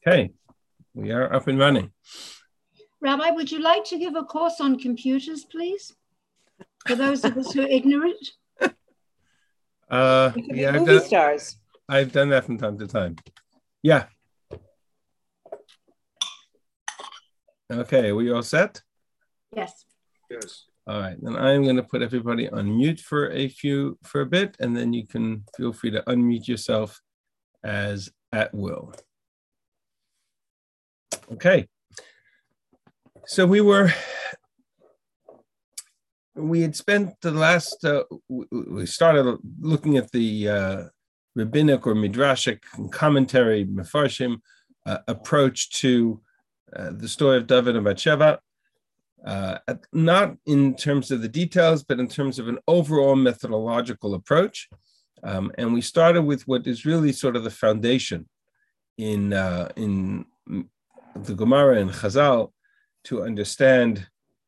Okay, we are up and running. Rabbi, would you like to give a course on computers, please? For those of us who are ignorant? Yeah, movie stars. I've done that from time to time. Yeah. Okay, we all set? Yes. Yes. All right, then I'm going to put everybody on mute for a bit, and then you can feel free to unmute yourself as at will. Okay. So we had spent the last, we started looking at the rabbinic or midrashic commentary, mefarshim, approach to the story of David and Bathsheba, not in terms of the details, but in terms of an overall methodological approach. And we started with what is really sort of the foundation in the Gemara and Chazal to understand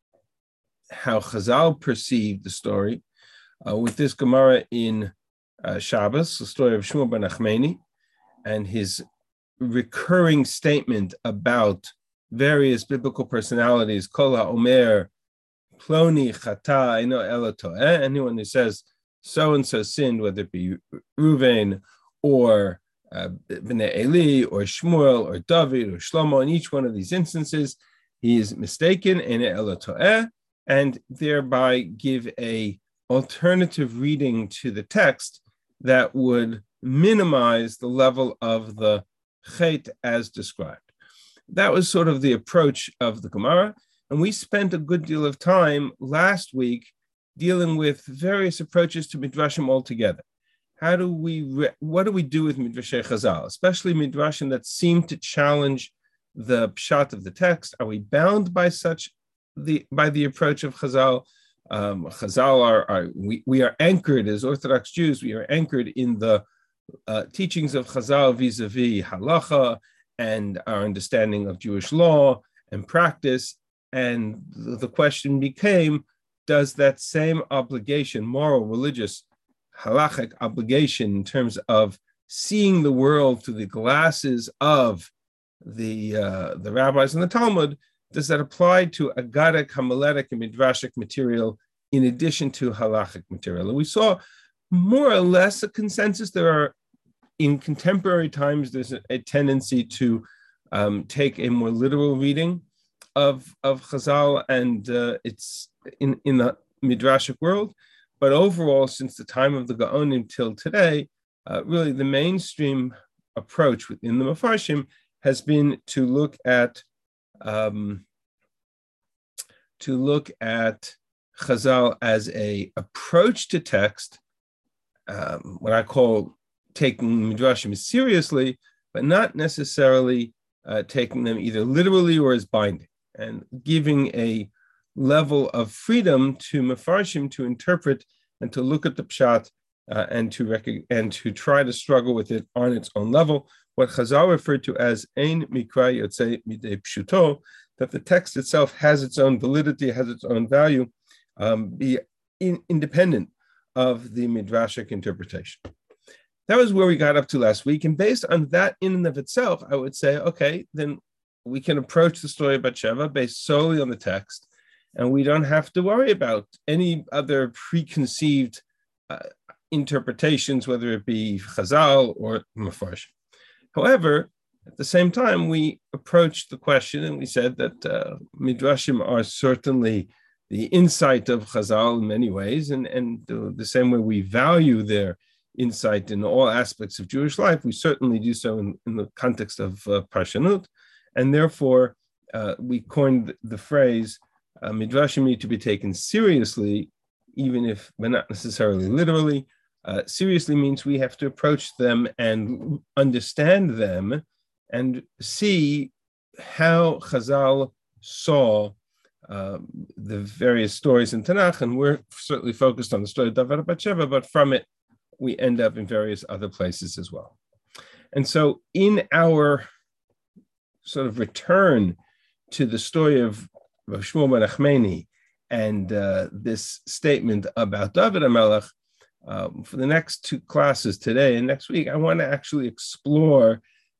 how Chazal perceived the story. With this Gemara in Shabbos, the story of Shmuel ben Achmeni, and his recurring statement about various biblical personalities, Kol HaOmer, Ploni Chata Eino Elo Toeh, anyone who says so-and-so sinned, whether it be Reuven or Bnei Eli or Shmuel or David or Shlomo, in each one of these instances, he is mistaken, Eino Elo Toeh, and thereby give a alternative reading to the text that would minimize the level of the chet as described. That was sort of the approach of the Gemara, and we spent a good deal of time last week dealing with various approaches to midrashim altogether. What do we do with midrashay Chazal, especially midrashim that seem to challenge the pshat of the text? Are we bound by the approach of Chazal? Chazal we are anchored as Orthodox Jews. We are anchored in the teachings of Chazal vis-a-vis halacha and our understanding of Jewish law and practice. And the question became, does that same obligation, moral, religious, halachic obligation in terms of seeing the world through the glasses of the rabbis and the Talmud, does that apply to Agadic, Homiletic, and Midrashic material in addition to halachic material? And we saw more or less a consensus. In contemporary times, there's a tendency to take a more literal reading of Chazal, and it's in the Midrashic world. But overall, since the time of the Gaonim till today, really the mainstream approach within the Mefarshim has been to look at Chazal as a approach to text, what I call taking midrashim seriously, but not necessarily taking them either literally or as binding, and giving a level of freedom to mefarshim to interpret and to look at the pshat and to try to struggle with it on its own level. What Chazal referred to as ein mikra yotzei midei pshuto, that the text itself has its own validity, has its own value, independent of the midrashic interpretation. That was where we got up to last week. And based on that in and of itself, I would say, okay, then we can approach the story of Bathsheba based solely on the text, and we don't have to worry about any other preconceived interpretations, whether it be Chazal or Mefarshim. However, at the same time, we approached the question and we said that Midrashim are certainly the insight of Chazal in many ways, and the same way we value their insight in all aspects of Jewish life, we certainly do so in the context of Parshanut, and therefore we coined the phrase Midrashim need to be taken seriously, even if but not necessarily literally. Seriously means we have to approach them and understand them and see how Chazal saw the various stories in Tanakh, and we're certainly focused on the story of David and Bathsheba, but from it we end up in various other places as well. And so in our sort of return to the story of Shmuel ben Achmeni and this statement about David HaMelech, for the next two classes today and next week, I want to actually explore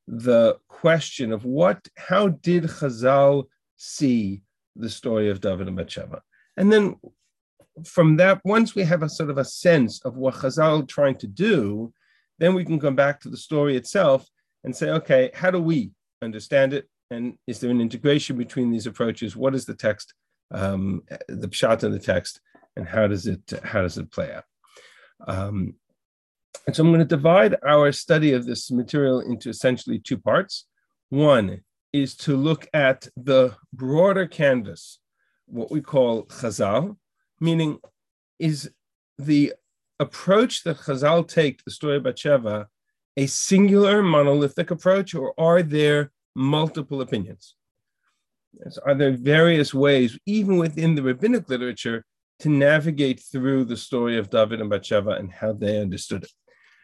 the question of how did Chazal see the story of David and Bathsheba? And then from that, once we have a sort of a sense of what Chazal are trying to do, then we can come back to the story itself and say, okay, how do we understand it? And is there an integration between these approaches? What is the text, the pshat in the text, and how does it play out? And so I'm going to divide our study of this material into essentially two parts. One is to look at the broader canvas, what we call Chazal, meaning is the approach that Chazal take to the story of Bathsheba a singular monolithic approach, or are there multiple opinions? Are there various ways, even within the rabbinic literature, to navigate through the story of David and Bathsheba and how they understood it?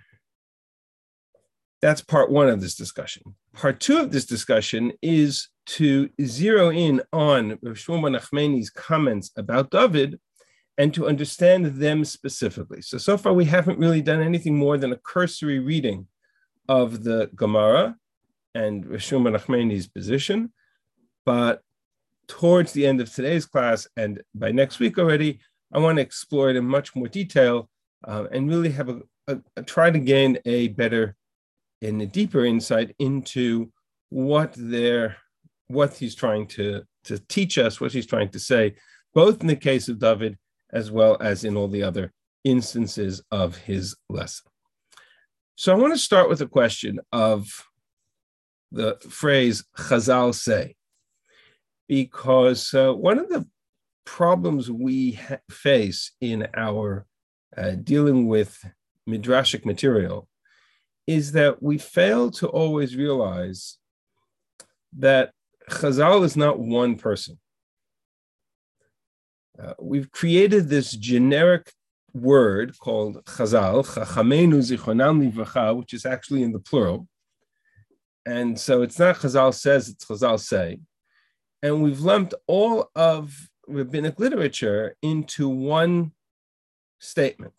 That's part one of this discussion. Part two of this discussion is to zero in on Rav Shmuel bar Nachmani's comments about David and to understand them specifically. So far we haven't really done anything more than a cursory reading of the Gemara and Rav Shmuel bar Nachmani's position. But towards the end of today's class, and by next week already, I want to explore it in much more detail and really have try to gain a better and a deeper insight into what he's trying to teach us, what he's trying to say, both in the case of David as well as in all the other instances of his lesson. So I want to start with a question of the phrase Chazal say, because one of the problems we face in our dealing with midrashic material is that we fail to always realize that Chazal is not one person. We've created this generic word called Chazal, Chachamenu Zichronam Livracha, which is actually in the plural. And so it's not Chazal says, it's Chazal say. And we've lumped all of rabbinic literature into one statement.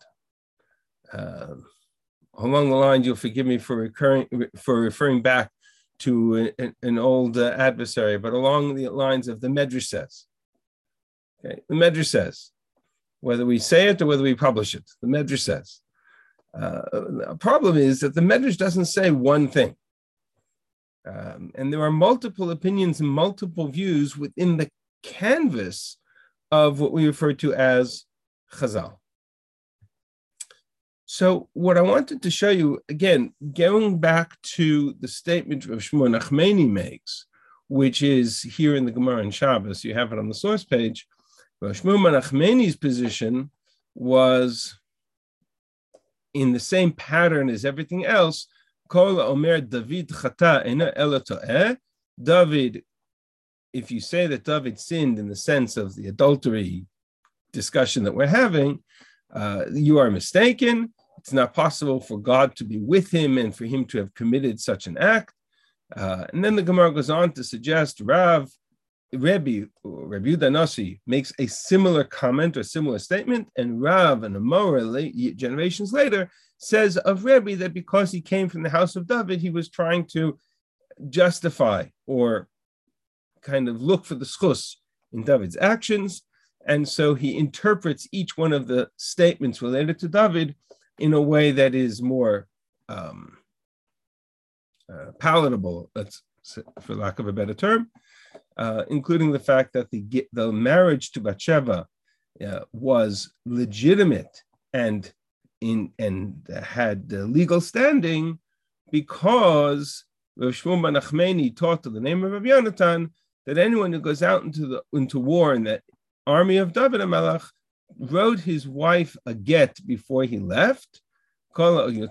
Along the lines, you'll forgive me for referring back to an old adversary, but along the lines of the Medrash says. Okay, the Medrash says, whether we say it or whether we publish it, the Medrash says. The problem is that the Medrash doesn't say one thing. And there are multiple opinions and multiple views within the canvas of what we refer to as Chazal. So what I wanted to show you, again, going back to the statement Rav Shmuel Nachmani makes, which is here in the Gemara in Shabbos, you have it on the source page. Rav Shmuel Nachmani's position was in the same pattern as everything else. Kol Omer David chata ena ela to'eh. David, if you say that David sinned in the sense of the adultery discussion that we're having, you are mistaken. It's not possible for God to be with him and for him to have committed such an act. And then the Gemara goes on to suggest Rabbi Yehuda Nasi makes a similar comment or similar statement, and Rav and Amora generations later says of Rebbe that because he came from the house of David, he was trying to justify or kind of look for the schus in David's actions. And so he interprets each one of the statements related to David in a way that is more palatable, for lack of a better term, including the fact that the marriage to Bathsheba was legitimate and had legal standing because Rav Shmuel bar Nachmani taught to the name of Rabbi Yonatan that anyone who goes out into war in that army of David HaMelech wrote his wife a get before he left. And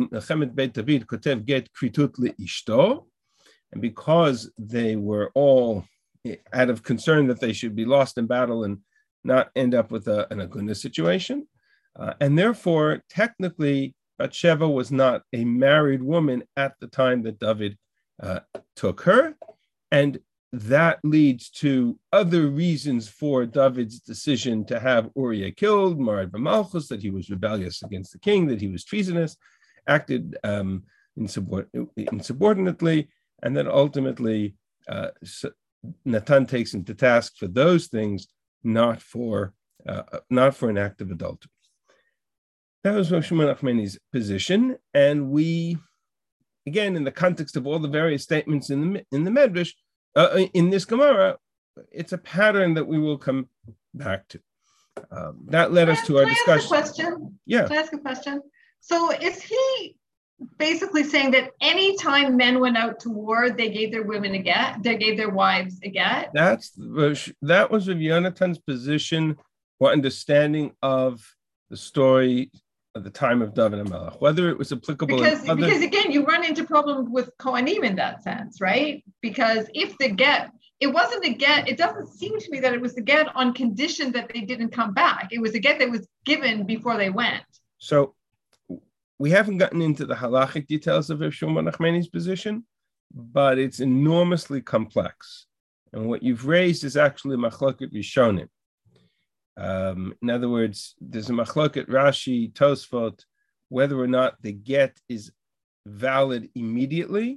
because they were all out of concern that they should be lost in battle and not end up with an aguna situation. And therefore, technically, Bathsheba was not a married woman at the time that David took her. And that leads to other reasons for David's decision to have Uriah killed, Marad b'Malchus, that he was rebellious against the king, that he was treasonous, acted insubordinately, and then ultimately Natan takes him to task for those things, not for an act of adultery. That was Rav Shimon Achmeni's position, and we, again, in the context of all the various statements in the Medrash, in this Gemara, it's a pattern that we will come back to. That led us to our discussion. Can I ask a question? Yeah. Can I ask a question? So is he basically saying that any time men went out to war, they gave their women a get, they gave their wives a get? That was Rav Yonatan's position or understanding of the story at the time of David and Melech, whether it was applicable. Because again, you run into problems with Kohanim in that sense, right? Because if the get, it wasn't a get, it doesn't seem to me that it was the get on condition that they didn't come back. It was a get that was given before they went. So we haven't gotten into the halachic details of Rav Shimon Achmeni's position, but it's enormously complex. And what you've raised is actually machloket rishonim. In other words, there's a machloket Rashi, Tosfot, whether or not the get is valid immediately,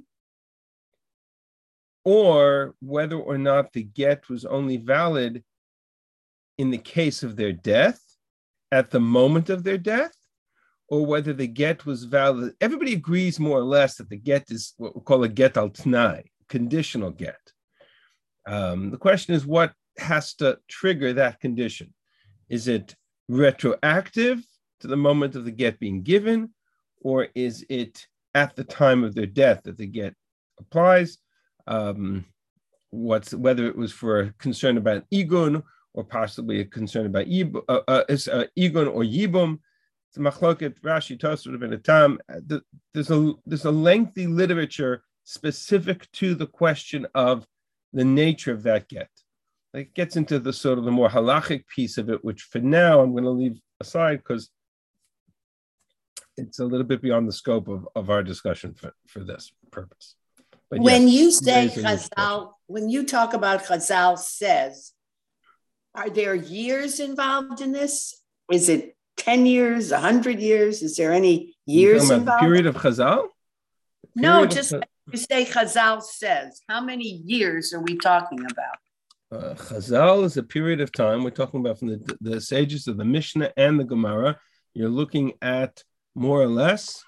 or whether or not the get was only valid in the case of their death, at the moment of their death, or whether the get was valid. Everybody agrees more or less that the get is what we call a get al t'nai, conditional get. The question is, what has to trigger that condition? Is it retroactive to the moment of the get being given, or is it at the time of their death that the get applies? Whether it was for a concern about igun, or possibly a concern about igun or yibum. It's a machloket Rashi, Tosfot, and Tam. There's a lengthy literature specific to the question of the nature of that get. It gets into the sort of the more halachic piece of it, which for now I'm going to leave aside because it's a little bit beyond the scope of our discussion for this purpose. But when you say Chazal, when you talk about Chazal says, are there years involved in this? Is it 10 years, 100 years? Is there any years involved? The period of Chazal? No, just you say Chazal says. How many years are we talking about? Chazal is a period of time. We're talking about from the sages of the Mishnah and the Gemara. You're looking at more or less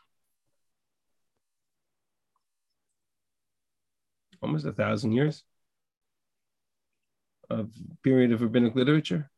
almost 1,000 years of period of rabbinic literature.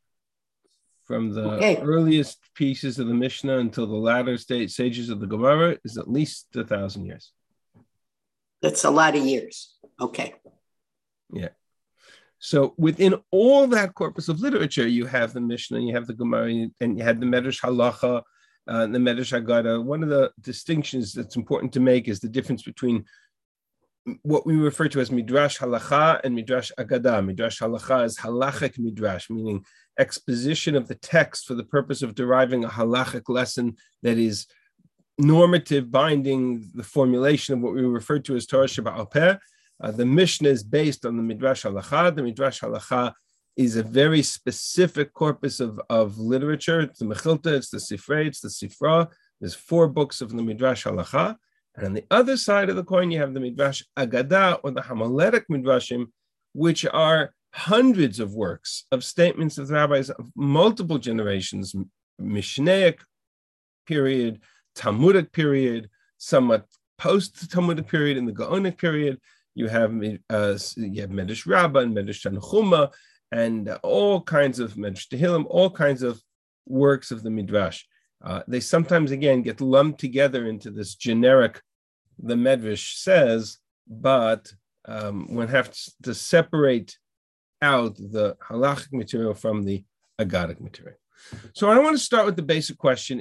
From the earliest pieces of the Mishnah until the latter sages of the Gemara is at least 1,000 years. That's a lot of years. Okay. Yeah. So within all that corpus of literature, you have the Mishnah, you have the Gemara, and you have the Medrash Halacha, the Medrash Haggadah. One of the distinctions that's important to make is the difference between what we refer to as Midrash Halacha and Midrash Haggadah. Midrash Halacha is halachic midrash, meaning exposition of the text for the purpose of deriving a halachic lesson that is normative, binding the formulation of what we refer to as Torah Sheba'al Peh. The Mishnah is based on the Midrash Halacha. The Midrash Halacha is a very specific corpus of literature. It's the Mechilta, it's the Sifrei, it's the Sifra. There's 4 books of the Midrash Halacha. And on the other side of the coin, you have the Midrash Agadah, or the Hamaletic Midrashim, which are hundreds of works of statements of the rabbis of multiple generations, Mishnaic period, Talmudic period, somewhat post-Talmudic period, in the Gaonic period. You have Medrash Rabbah and Medrash Tanchuma, and all kinds of Medrash Tehillim, all kinds of works of the Midrash. They sometimes, again, get lumped together into this generic, the Medrash says, but one has to separate out the halachic material from the Aggadic material. So I want to start with the basic question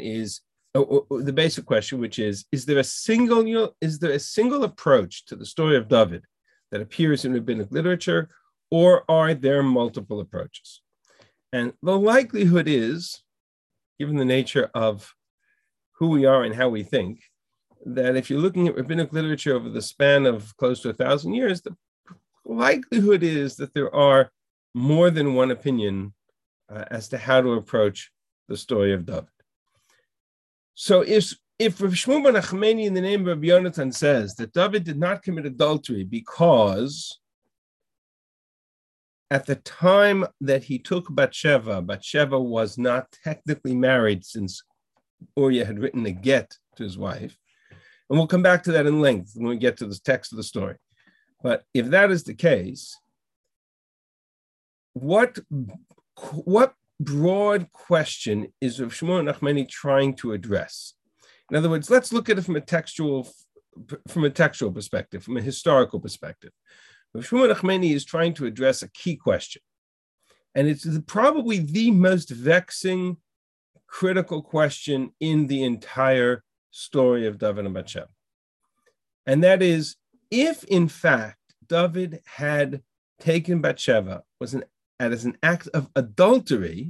which is there a single approach to the story of David that appears in rabbinic literature, or are there multiple approaches? And the likelihood is, given the nature of who we are and how we think, that if you're looking at rabbinic literature over the span of close to 1,000 years, the likelihood is that there are more than one opinion as to how to approach the story of David. So if Rav Shmuel ben Achmeni in the name of Rabbi Yonatan says that David did not commit adultery because at the time that he took Bathsheba was not technically married since Uriah had written a get to his wife. And we'll come back to that in length when we get to the text of the story. But if that is the case, what broad question is Rav Shmuel Nachmani trying to address? In other words, let's look at it from a textual perspective, from a historical perspective. Rav Shmuel Nachmani is trying to address a key question. And it's probably the most vexing, critical question in the entire story of David and Bathsheba. And that is, if in fact David had taken Bathsheba as an act of adultery,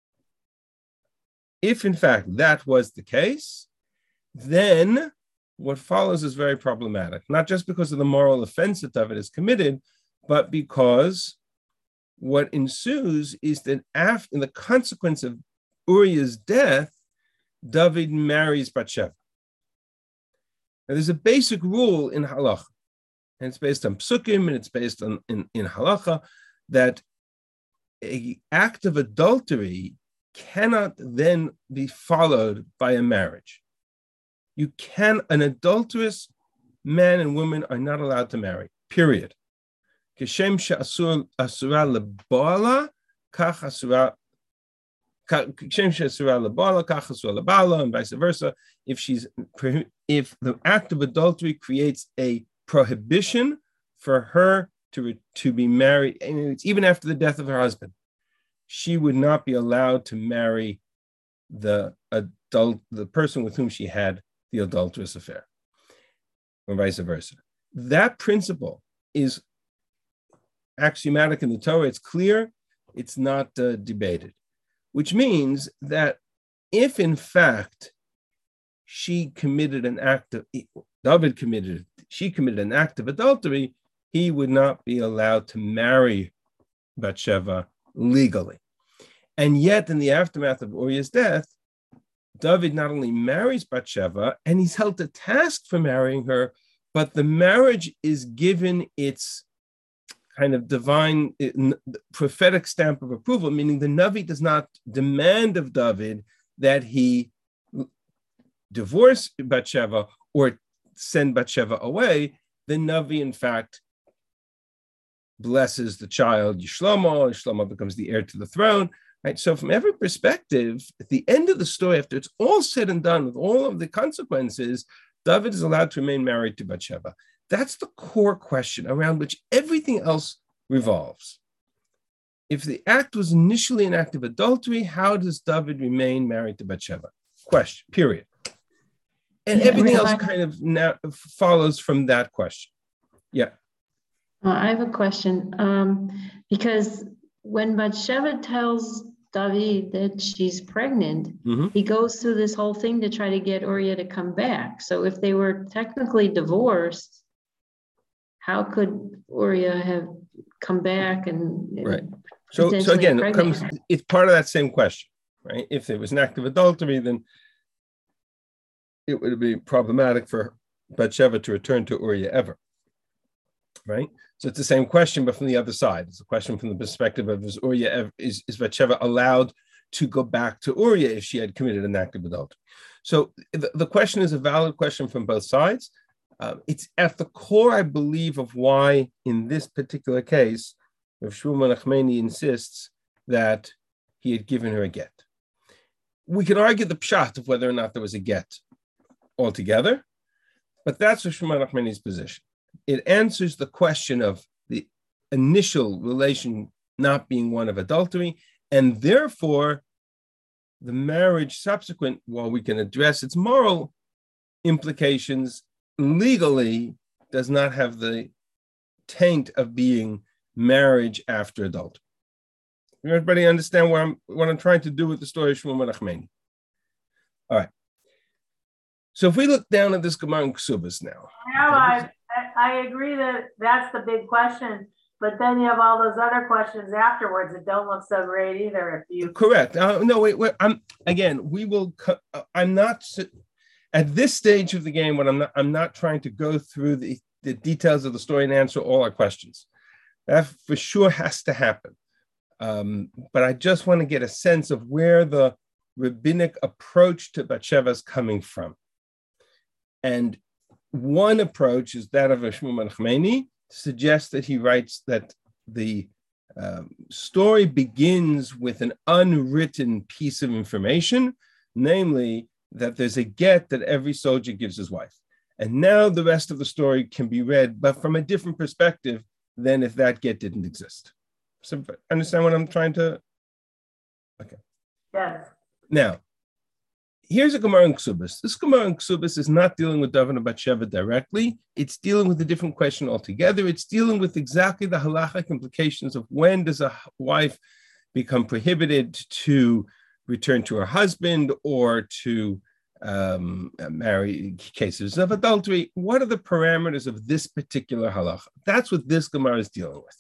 if in fact that was the case, then what follows is very problematic, not just because of the moral offense that David has committed, but because what ensues is that after the consequence of Uriah's death, David marries Bathsheba. Now, there's a basic rule in halacha, and it's based on psukim, and it's based on in halacha, that an act of adultery cannot then be followed by a marriage. An adulterous man and woman are not allowed to marry, period. Kishem she'asura leba'ala, kach asura, kishem she'asura leba'ala, kach asura leba'ala, and vice versa. If the act of adultery creates a prohibition for her to be married, and it's even after the death of her husband, she would not be allowed to marry the person with whom she had the adulterous affair, or vice versa. That principle is axiomatic in the Torah. It's clear. It's not debated, which means that if in fact she committed an act of adultery, he would not be allowed to marry Bathsheba legally. And yet, in the aftermath of Uriah's death, David not only marries Bathsheba, and he's held to task for marrying her, but the marriage is given its kind of divine, prophetic stamp of approval, meaning the Navi does not demand of David that he divorce Bathsheba or send Bathsheba away. The Navi, in fact, blesses the child Shlomo. Shlomo becomes the heir to the throne. Right. So from every perspective, at the end of the story, after it's all said and done with all of the consequences, David is allowed to remain married to Bathsheba. That's the core question around which everything else revolves. If the act was initially an act of adultery, how does David remain married to Bathsheba? Question, period. And everything else kind of now follows from that question. Yeah. I have a question. Because when Bathsheba tells David that she's pregnant, he goes through this whole thing to try to get Uriah to come back. So if they were technically divorced, how could Uriah have come back and right? So again, it's part of that same question, right? If there was an act of adultery, then it would be problematic for Bathsheba to return to Uriah ever, right? So it's the same question, but from the other side. It's a question from the perspective of is Bathsheba allowed to go back to Uriah if she had committed an act of adultery? So the question is a valid question from both sides. It's at the core, I believe, of why in this particular case, Rav Shmuel Nachmani insists that he had given her a get. We can argue the pshat of whether or not there was a get altogether, but that's Rav Shmuel Nachmani's position. It answers the question of the initial relation not being one of adultery, and therefore the marriage subsequent, while we can address its moral implications, legally does not have the taint of being marriage after adultery. Everybody understand what I'm trying to do with the story of Shmuel Nachmani? All right. So if we look down at this Gemara in Ksubas now. I agree that that's the big question, but then you have all those other questions afterwards that don't look so great either. If you correct, no, wait. I'm not. At this stage of the game, when I'm not trying to go through the details of the story and answer all our questions. That for sure has to happen. But I just want to get a sense of where the rabbinic approach to Bathsheba is coming from. And one approach is that of Shmuel ben Nachmani, suggests that he writes that the story begins with an unwritten piece of information, namely that there's a get that every soldier gives his wife. And now the rest of the story can be read, but from a different perspective than if that get didn't exist. So understand what I'm trying to? Okay. Yes. Now, here's a Gemara in Ksubis. This Gemara in Ksubis is not dealing with David and Bathsheba directly. It's dealing with a different question altogether. It's dealing with exactly the halachic implications of when does a wife become prohibited to return to her husband or to marry cases of adultery. What are the parameters of this particular halacha? That's what this Gemara is dealing with.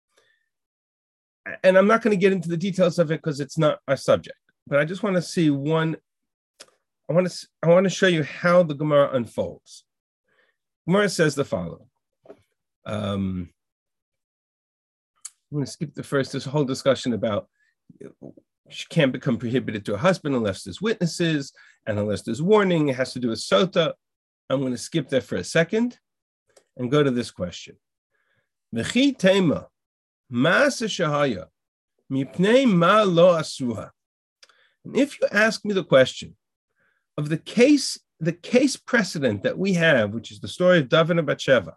And I'm not going to get into the details of it because it's not our subject, but I just want to see one. I want to show you how the Gemara unfolds. Gemara says the following. I'm going to skip this whole discussion about she can't become prohibited to a husband unless there's witnesses and unless there's warning. It has to do with sota. I'm going to skip that for a second and go to this question. V'chi tema ma'aseh shehaya mipnei ma lo asuha. And if you ask me the question of the case precedent that we have, which is the story of David and Bathsheba,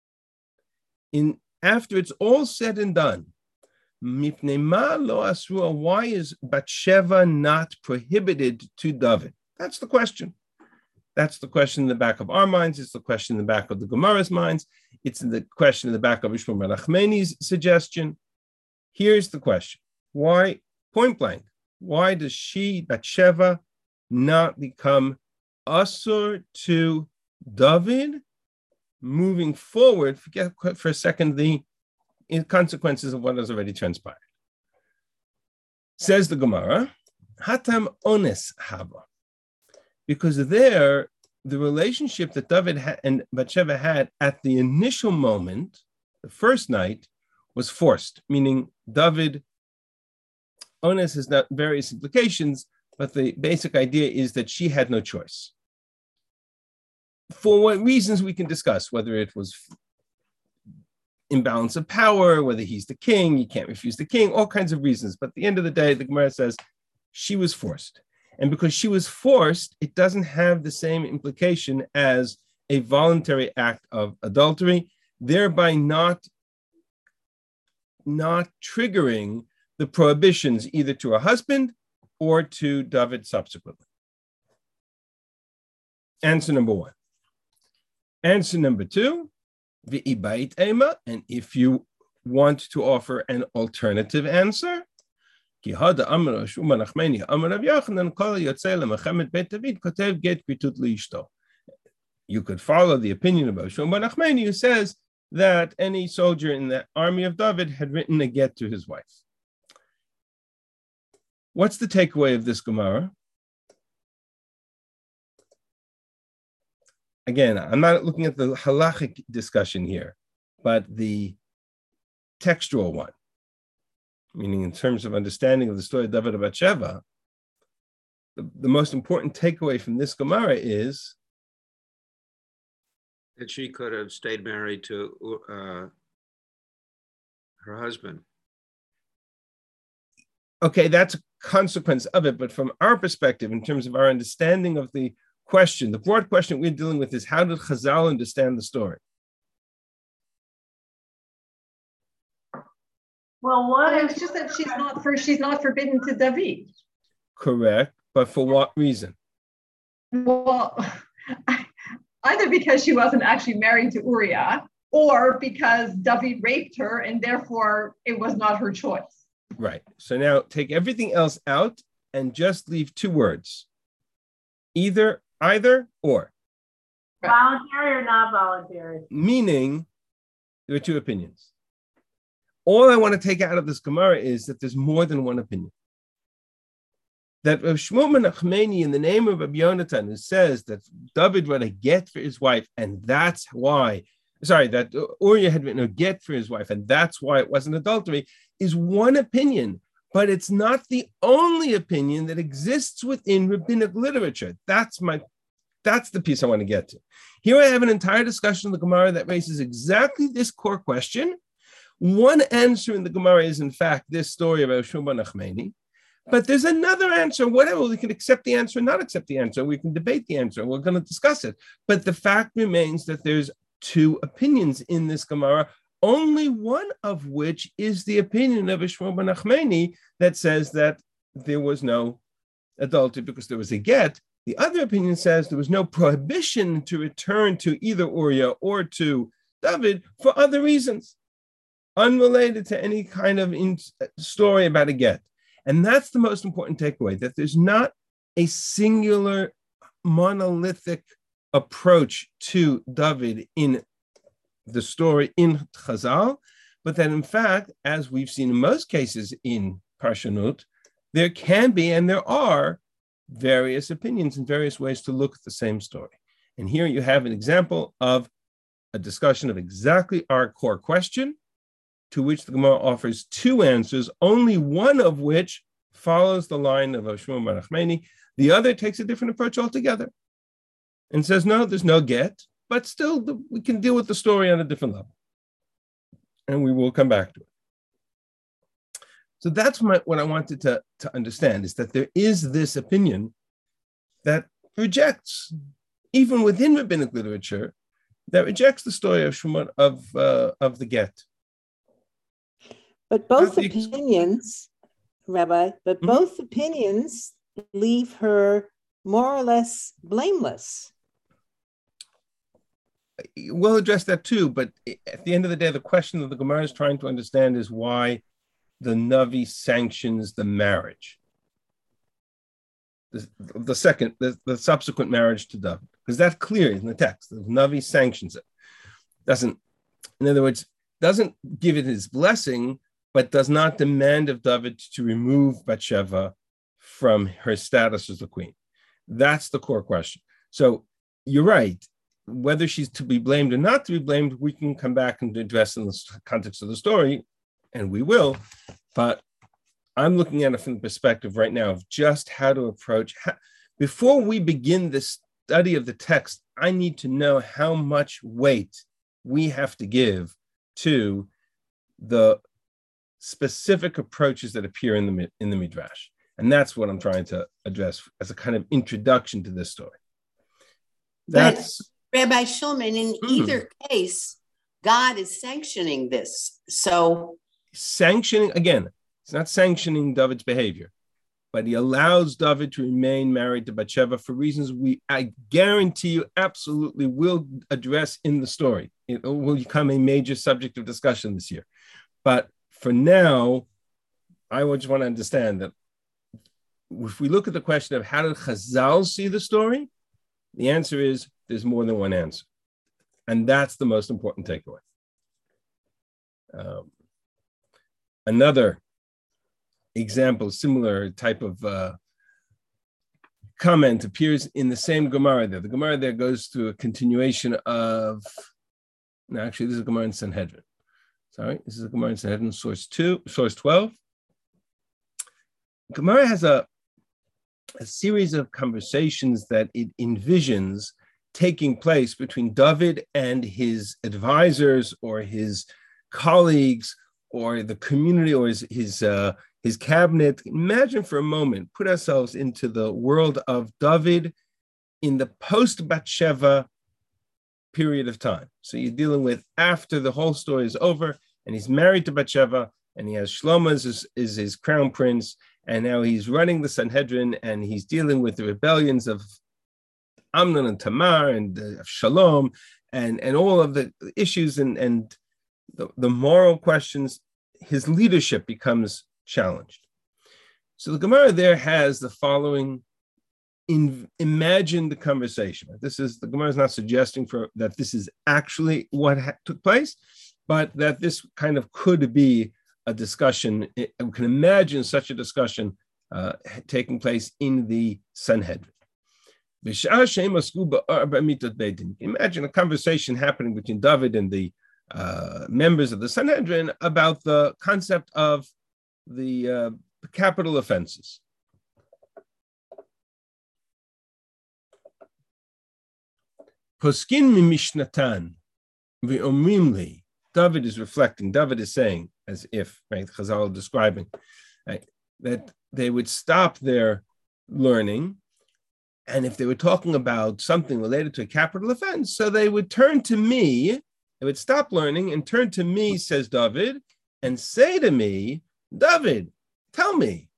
after it's all said and done, mipnei ma lo asuha, why is Bathsheba not prohibited to David? That's the question. That's the question in the back of our minds. It's the question in the back of the Gemara's minds. It's the question in the back of Shmuel ben Nachmani's suggestion. Here's the question. Why, point blank, why does Bathsheba, not become asur to David moving forward? Forget for a second the consequences of what has already transpired. Says the Gemara, Hatam ones hava. Because there, the relationship that David and Bathsheba had at the initial moment, the first night, was forced, meaning David, ones has not various implications, but the basic idea is that she had no choice. For what reasons we can discuss, whether it was imbalance of power, whether he's the king, you can't refuse the king, all kinds of reasons. But at the end of the day, the Gemara says she was forced. And because she was forced, it doesn't have the same implication as a voluntary act of adultery, thereby not triggering the prohibitions either to her husband or to David subsequently. Answer number one. Answer number two, v'ibait ema, and if you want to offer an alternative answer, you could follow the opinion of Shmuel ben Nachmani, who says that any soldier in the army of David had written a get to his wife. What's the takeaway of this Gemara? Again, I'm not looking at the halachic discussion here, but the textual one, meaning in terms of understanding of the story of David and Bathsheba, the most important takeaway from this Gemara is that she could have stayed married to her husband. Okay, that's a consequence of it, but from our perspective, in terms of our understanding of the question, the broad question we're dealing with is, how did Chazal understand the story? Well, what it's just that she's not forbidden to David. Correct, but for what reason? Well, either because she wasn't actually married to Uriah, or because David raped her and therefore it was not her choice. Right. So now take everything else out and just leave two words. Either or. Voluntary or not voluntary? Meaning, there are two opinions. All I want to take out of this Gemara is that there's more than one opinion. that Rav Shmuel ben Nachmani, in the name of Rabbi Yonatan, who says that David wrote a get for his wife, and that's why, that Uriah had written a get for his wife, and that's why it wasn't adultery, is one opinion, but it's not the only opinion that exists within rabbinic literature. That's the piece I want to get to. Here I have an entire discussion of the Gemara that raises exactly this core question. One answer in the Gemara is, in fact, this story of Rav Shmuel ben Nachmani. But there's another answer, whatever. We can accept the answer, not accept the answer. We can debate the answer. We're going to discuss it. But the fact remains that there's two opinions in this Gemara, only one of which is the opinion of Shmuel ben Nachmani that says that there was no adultery because there was a get. The other opinion says there was no prohibition to return to either Uriah or to David for other reasons, unrelated to any kind of story about a get. And that's the most important takeaway, that there's not a singular monolithic approach to David in the story in Chazal, but that in fact, as we've seen in most cases in Parshanut, there can be and there are various opinions and various ways to look at the same story. And here you have an example of a discussion of exactly our core question, to which the Gemara offers two answers, only one of which follows the line of Shmuel ben Nachmani. The other takes a different approach altogether and says, no, there's no get, but still we can deal with the story on a different level. And we will come back to it. So that's what I wanted to understand, is that there is this opinion that rejects, even within rabbinic literature, that rejects the story of Shmuel of the get. But both opinions, Rabbi, both opinions leave her more or less blameless. We'll address that too, but at the end of the day, the question that the Gemara is trying to understand is why the Navi sanctions the marriage, the subsequent marriage to David, because that's clear in the text. The Navi sanctions it. In other words, doesn't give it his blessing, but does not demand of David to remove Bathsheba from her status as the queen. That's the core question. So you're right. Whether she's to be blamed or not to be blamed, we can come back and address in the context of the story, and we will. But I'm looking at it from the perspective right now of just how to approach. Before we begin the study of the text, I need to know how much weight we have to give to the specific approaches that appear in the Midrash. And that's what I'm trying to address as a kind of introduction to this story. That's Rabbi Shulman, in either case, God is sanctioning this. So sanctioning, again, it's not sanctioning David's behavior, but he allows David to remain married to Bathsheba for reasons I guarantee you absolutely will address in the story. It will become a major subject of discussion this year. But for now, I just want to understand that if we look at the question of how did Chazal see the story, the answer is there's more than one answer. And that's the most important takeaway. Another example, similar type of comment appears in the same Gemara there. The Gemara there goes through a continuation of, no, actually, this is a Gemara in Sanhedrin. Sorry, this is a Gemara in Sanhedrin, source 12. Gemara has a series of conversations that it envisions taking place between David and his advisors or his colleagues or the community or his cabinet. Imagine for a moment, put ourselves into the world of David in the post-Bathsheba period of time. So you're dealing with after the whole story is over and he's married to Bathsheba and he has Shlomo as his crown prince, and now he's running the Sanhedrin and he's dealing with the rebellions of Amnon and Tamar and Shalom and all of the issues and the moral questions. His leadership becomes challenged. So the Gemara there has the following: imagine the conversation. The Gemara is not suggesting that this is actually what took place, but that this kind of could be a discussion. We can imagine such a discussion taking place in the Sanhedrin. Imagine a conversation happening between David and the members of the Sanhedrin about the concept of the capital offenses. Poskin mi mishnatan v'omrim. David is reflecting. David is saying, as if, right, Chazal describing, right, that they would stop their learning, and if they were talking about something related to a capital offense, so they would turn to me. They would stop learning and turn to me, says David, and say to me, David, tell me,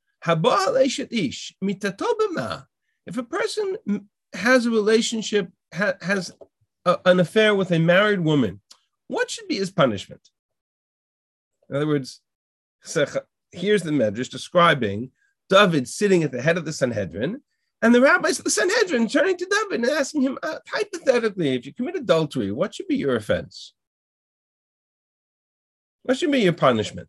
if a person has a relationship, has an affair with a married woman, what should be his punishment? In other words, here's the Medrash describing David sitting at the head of the Sanhedrin, and the rabbis of the Sanhedrin turning to David and asking him, hypothetically, if you commit adultery, what should be your offense? What should be your punishment?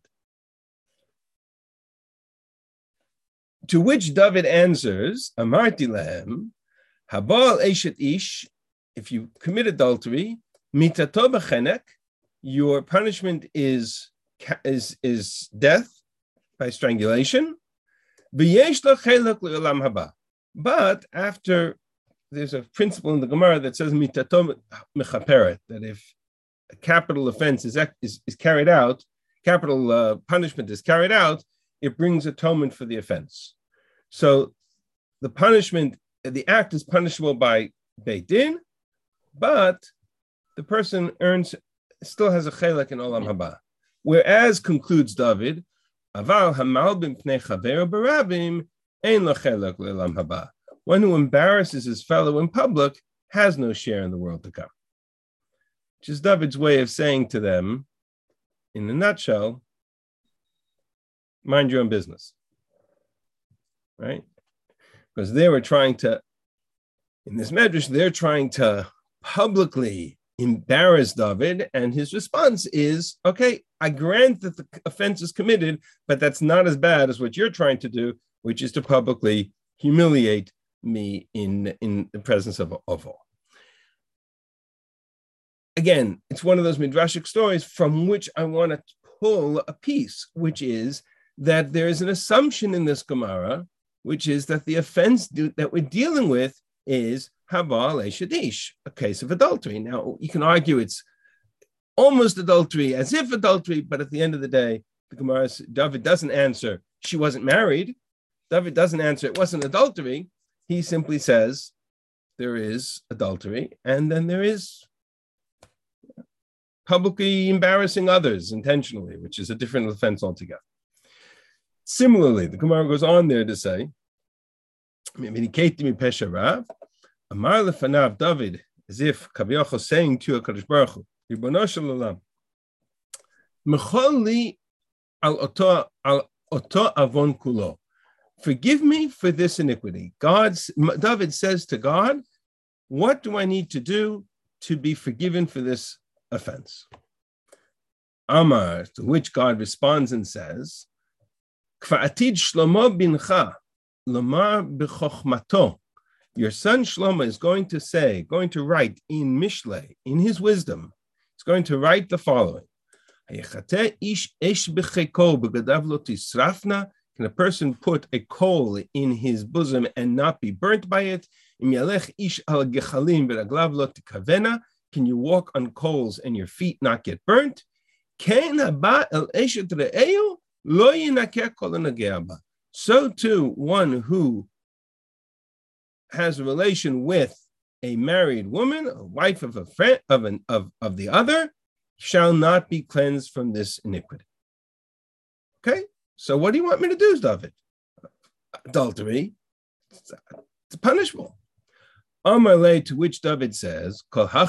To which David answers, Amarti lehem, habal eshet ish, if you commit adultery, mitato b'chenek, your punishment is death by strangulation. V'yesh lo chelek le'olam haba. But after, there's a principle in the Gemara that says mitato mechaperet, that if a capital offense is carried out, capital punishment is carried out, it brings atonement for the offense. So the punishment, the act is punishable by Beit Din, but the person still has a chelek in Olam Haba. Whereas, concludes David, Aval hamal b'mpnei chaveru barabim ein lo chelek le'olam haba. One who embarrasses his fellow in public has no share in the world to come. Which is David's way of saying to them, in a nutshell, mind your own business. Right? Because they were trying to, in this medrash, they're trying to publicly embarrass David, and his response is, okay, I grant that the offense is committed, but that's not as bad as what you're trying to do, which is to publicly humiliate me in the presence of all. Again, it's one of those midrashic stories from which I want to pull a piece, which is that there is an assumption in this Gemara, which is that the offense that we're dealing with is Haba Leishadish, a case of adultery. Now, you can argue it's almost adultery, as if adultery, but at the end of the day, the Gemara, David doesn't answer, she wasn't married. David doesn't answer, it wasn't adultery. He simply says, there is adultery, and then there is publicly embarrassing others intentionally, which is a different offense altogether. Similarly, the Gemara goes on there to say, Amar lefanav David, as if Kaviyachol saying to HaKadosh Baruch Hu, Ribono shel olam, Mechol li al oto avon kulo. Forgive me for this iniquity. David says to God, what do I need to do to be forgiven for this offense? Amar, to which God responds and says, Kfa'atid Shlomo bincha, lomar b'chochmato. Your son Shlomo is going to write in Mishlei, in his wisdom, he's going to write the following. Can a person put a coal in his bosom and not be burnt by it? Can you walk on coals and your feet not get burnt? So too, one who has a relation with a married woman, a wife of a friend of the other, shall not be cleansed from this iniquity. Okay, so what do you want me to do, David? Adultery, it's punishable. Amalei, to which David says,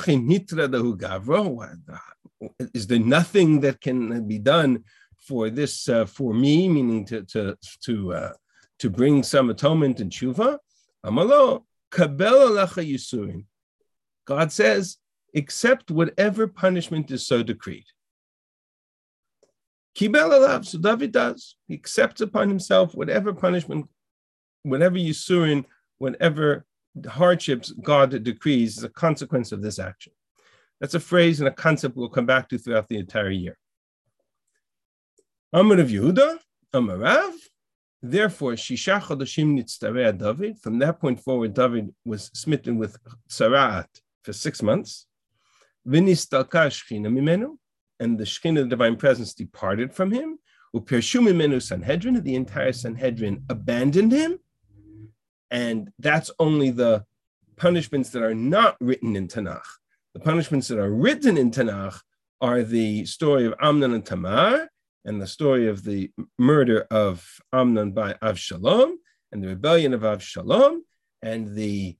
is there nothing that can be done for this, for me, meaning to bring some atonement and tshuva? Amalo, kabel alacha yisurin. God says, accept whatever punishment is so decreed. Kibel alav, so David does. He accepts upon himself whatever punishment whatever Yisurin, whatever hardships God decrees is a consequence of this action. That's a phrase and a concept we'll come back to throughout the entire year. Amar Rav Yehuda, Amar Rav. Therefore, Shisha Chodashim Nitztareh David. From that point forward, David was smitten with Tzaraat for 6 months. V'nistalka Shechina Mimenu, and the Shechina, the divine presence, departed from him. U'pirshu Mimenu Sanhedrin, the entire Sanhedrin abandoned him. And that's only the punishments that are not written in Tanakh. The punishments that are written in Tanakh are the story of Amnon and Tamar, and the story of the murder of Amnon by Avshalom, and the rebellion of Avshalom, and the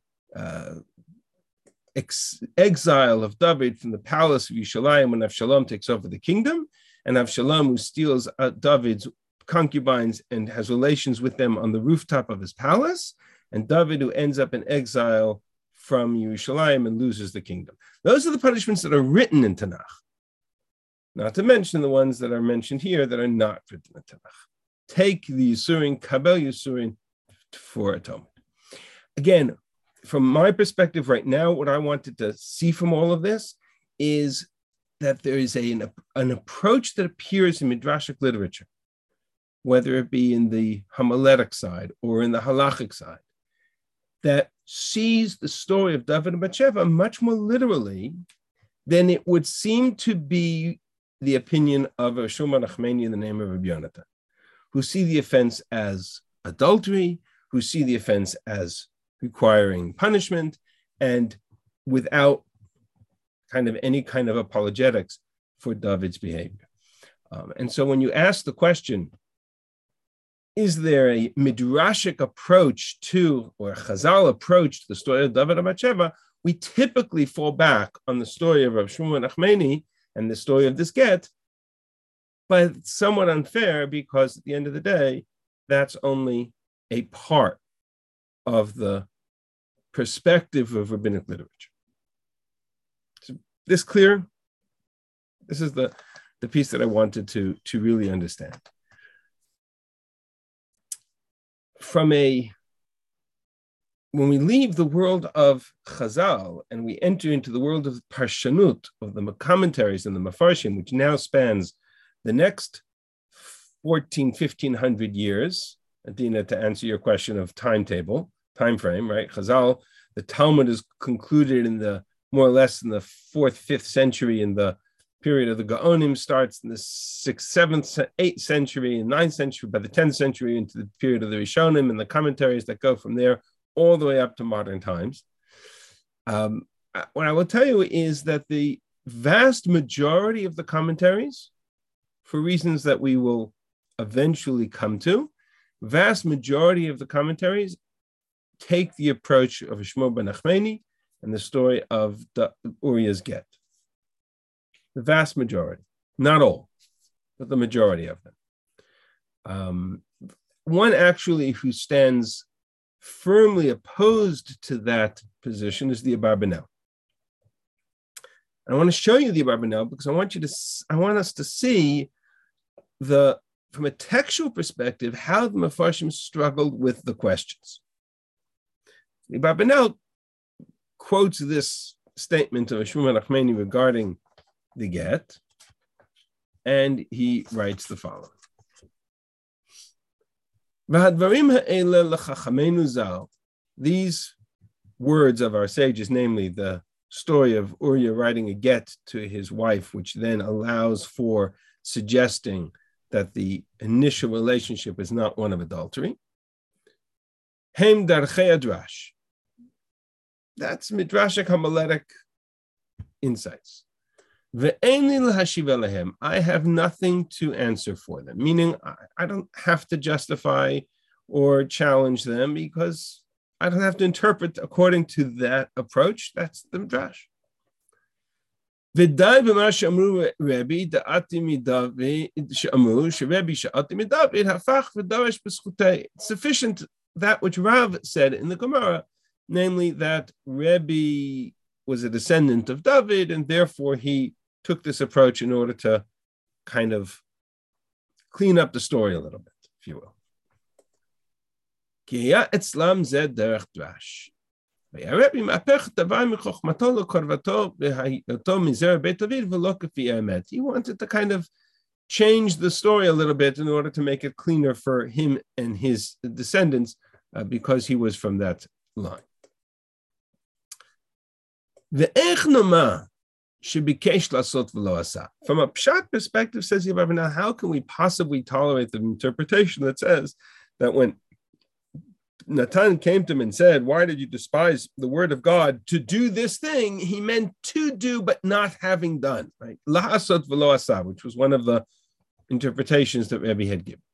exile of David from the palace of Yushalayim when Avshalom takes over the kingdom, and Avshalom, who steals David's concubines and has relations with them on the rooftop of his palace, and David, who ends up in exile from Yerushalayim and loses the kingdom. Those are the punishments that are written in Tanakh. Not to mention the ones that are mentioned here that are not written in Tanakh. Take the Yisurin, Kabel Yisurin for atonement. Again, from my perspective right now, what I wanted to see from all of this is that there is an approach that appears in Midrashic literature, whether it be in the homiletic side or in the halachic side, that sees the story of David and Bathsheba much more literally than it would seem to be the opinion of a Shulman Achmeni in the name of Rabbi Yonatan, who see the offense as adultery, who see the offense as requiring punishment, and without kind of any kind of apologetics for David's behavior. And so when you ask the question, is there a midrashic approach to, or a Chazal approach to the story of David and Bathsheba, we typically fall back on the story of Rav Shmuel Achmeni and the story of this get, but it's somewhat unfair because at the end of the day, that's only a part of the perspective of rabbinic literature. Is this clear? This is the piece that I wanted to really understand. When we leave the world of Chazal and we enter into the world of Parshanut, of the commentaries and the Mefarshim, which now spans the next 1500 years, Adina, to answer your question of time frame, right? Chazal, the Talmud is concluded in the more or less in the 4th, 5th century, in the period of the Gaonim starts in the 6th, 7th, 8th century, and 9th century, by the 10th century into the period of the Rishonim and the commentaries that go from there all the way up to modern times. What I will tell you is that the vast majority of the commentaries, for reasons that we will eventually come to, vast majority of the commentaries take the approach of Shmuel ben Achmeni and the story of Uriah's get. The vast majority, not all, but the majority of them. One actually who stands firmly opposed to that position is the Abarbanel. I want to show you the Abarbanel because I want us to see from a textual perspective how the Mefarshim struggled with the questions. The Abarbanel quotes this statement of Shmuel Achmeni regarding the get, and he writes the following. These words of our sages, namely the story of Uriah writing a get to his wife, which then allows for suggesting that the initial relationship is not one of adultery. Hem darchei adrash. That's midrashic homiletic insights. I have nothing to answer for them, meaning I don't have to justify or challenge them because I don't have to interpret according to that approach. That's the midrash. Sufficient that which Rav said in the Gemara, namely that Rebbe was a descendant of David, and therefore he took this approach in order to kind of clean up the story a little bit, if you will. כי היה אצלם זה דרך דרש. והרבי מהפך דבר מחוכמתו לקרבתו בהיותו מזרע בית דוד ולא כפי האמת. He wanted to kind of change the story a little bit in order to make it cleaner for him and his descendants because he was from that line. ואיך נאמר שביקש לעשות ולא עשה? From a pshat perspective, says Yavavanel, how can we possibly tolerate the interpretation that says that when Natan came to him and said, why did you despise the word of God to do this thing? He meant to do, but not having done, right? La'asot v'lo asa, which was one of the interpretations that Rebbe had given.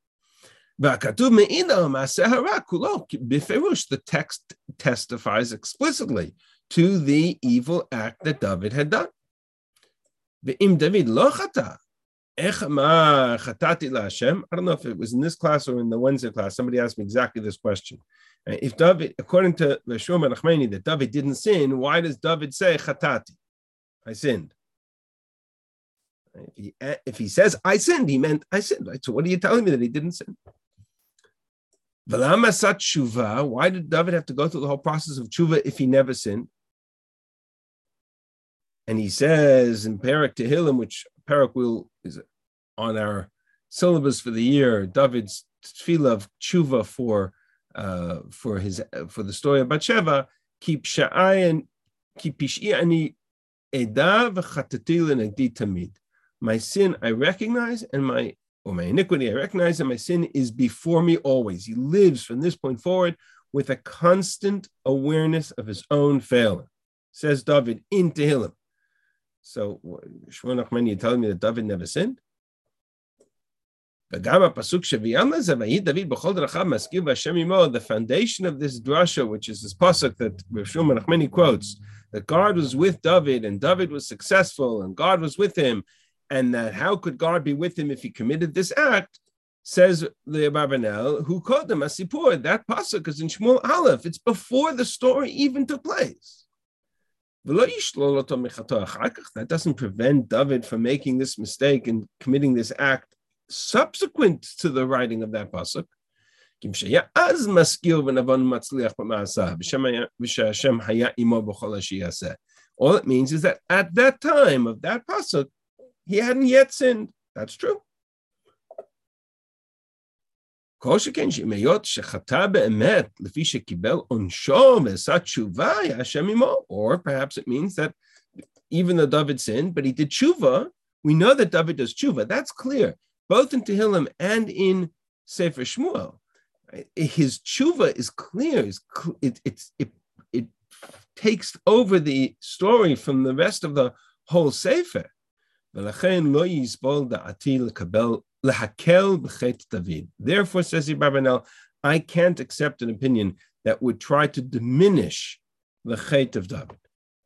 The text testifies explicitly to the evil act that David had done. Ve'im David lo chata, I don't know if it was in this class or in the Wednesday class. Somebody asked me exactly this question. If David, according to Reshua Menachmeni, that David didn't sin, why does David say chatati? I sinned. If he says I sinned, he meant I sinned. Right? So what are you telling me that he didn't sin? Why did David have to go through the whole process of tshuva if he never sinned? And he says in Perek Tehillim, which Perek is on our syllabus for the year, David's tefillah of tshuva for the story of Bathsheba, ki pish'i ani eda v'chatati l'negdi tamid. My sin I recognize, and my iniquity I recognize, and my sin is before me always. He lives from this point forward with a constant awareness of his own failing, says David in Tehillim. So, Shmuel Nachmani, you're telling me that David never sinned? The foundation of this drasha, which is this pasuk that Shmuel Nachmani quotes, that God was with David and David was successful and God was with him, and that how could God be with him if he committed this act, says the Abarbanel, who called him a sipur. That pasuk is in Shmuel Aleph. It's before the story even took place. That doesn't prevent David from making this mistake and committing this act subsequent to the writing of that pasuk. All it means is that at that time of that pasuk, he hadn't yet sinned. That's true. Or perhaps it means that even though David sinned, but he did tshuva, we know that David does tshuva. That's clear, both in Tehillim and in Sefer Shmuel. His tshuva is clear. It takes over the story from the rest of the whole Sefer. Therefore, says Barbanel, I can't accept an opinion that would try to diminish the chet of David.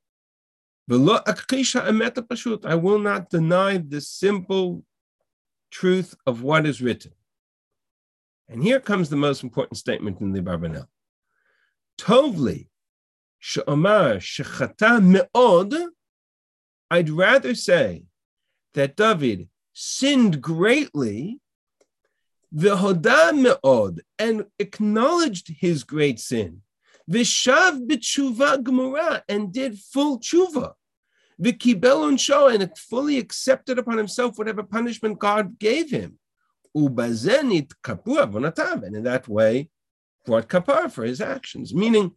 I will not deny the simple truth of what is written. And here comes the most important statement in the Barbanel. Tovli she'omar shechata me'od. I'd rather say that David sinned greatly, v'hoda me'od, and acknowledged his great sin, v'shav b'tshuva gemura, and did full tshuva, v'kibel onsho, and fully accepted upon himself whatever punishment God gave him, ubazenit kapur avonatam, and in that way brought kapar for his actions. Meaning,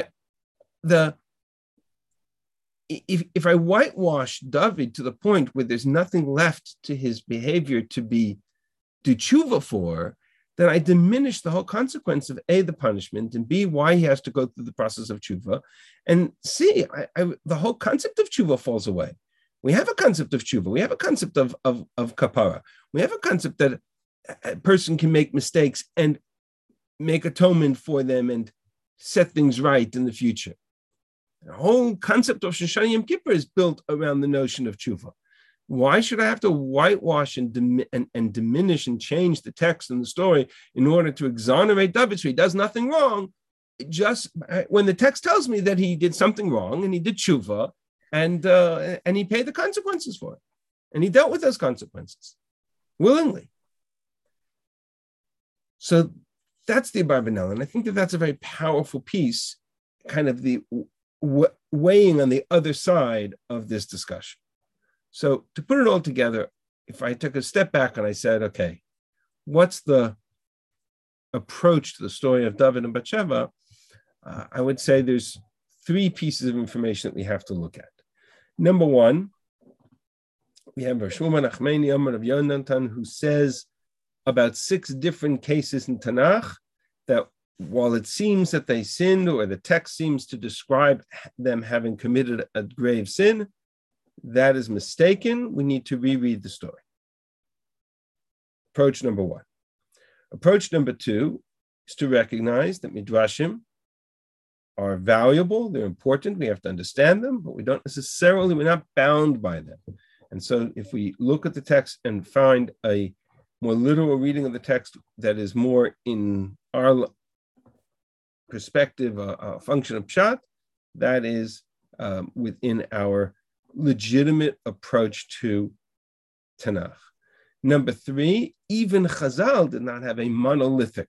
if I whitewash David to the point where there's nothing left to his behavior to do tshuva for, then I diminish the whole consequence of A, the punishment, and B, why he has to go through the process of tshuva, and C, the whole concept of tshuva falls away. We have a concept of tshuva. We have a concept of kapara. We have a concept that a person can make mistakes and make atonement for them and set things right in the future. The whole concept of Shoshana Yom Kippur is built around the notion of tshuva. Why should I have to whitewash and diminish and change the text and the story in order to exonerate David so he does nothing wrong? Just when the text tells me that he did something wrong and he did tshuva and he paid the consequences for it, and he dealt with those consequences willingly. So that's the Abarbanel. And I think that that's a very powerful piece, kind of the weighing on the other side of this discussion. So to put it all together, if I took a step back and I said, okay, what's the approach to the story of David and Bathsheba? I would say there's three pieces of information that we have to look at. Number one, we have Rav Shmuel Nachmani Amar of Yonatan, who says about 6 different cases in Tanakh that while it seems that they sinned, or the text seems to describe them having committed a grave sin, that is mistaken. We need to reread the story. Approach number one. Approach number two is to recognize that midrashim are valuable, they're important, we have to understand them, but we're not bound by them. And so if we look at the text and find a more literal reading of the text that is more in our perspective, a function of pshat, that is within our legitimate approach to Tanakh. Number three, even Chazal did not have a monolithic,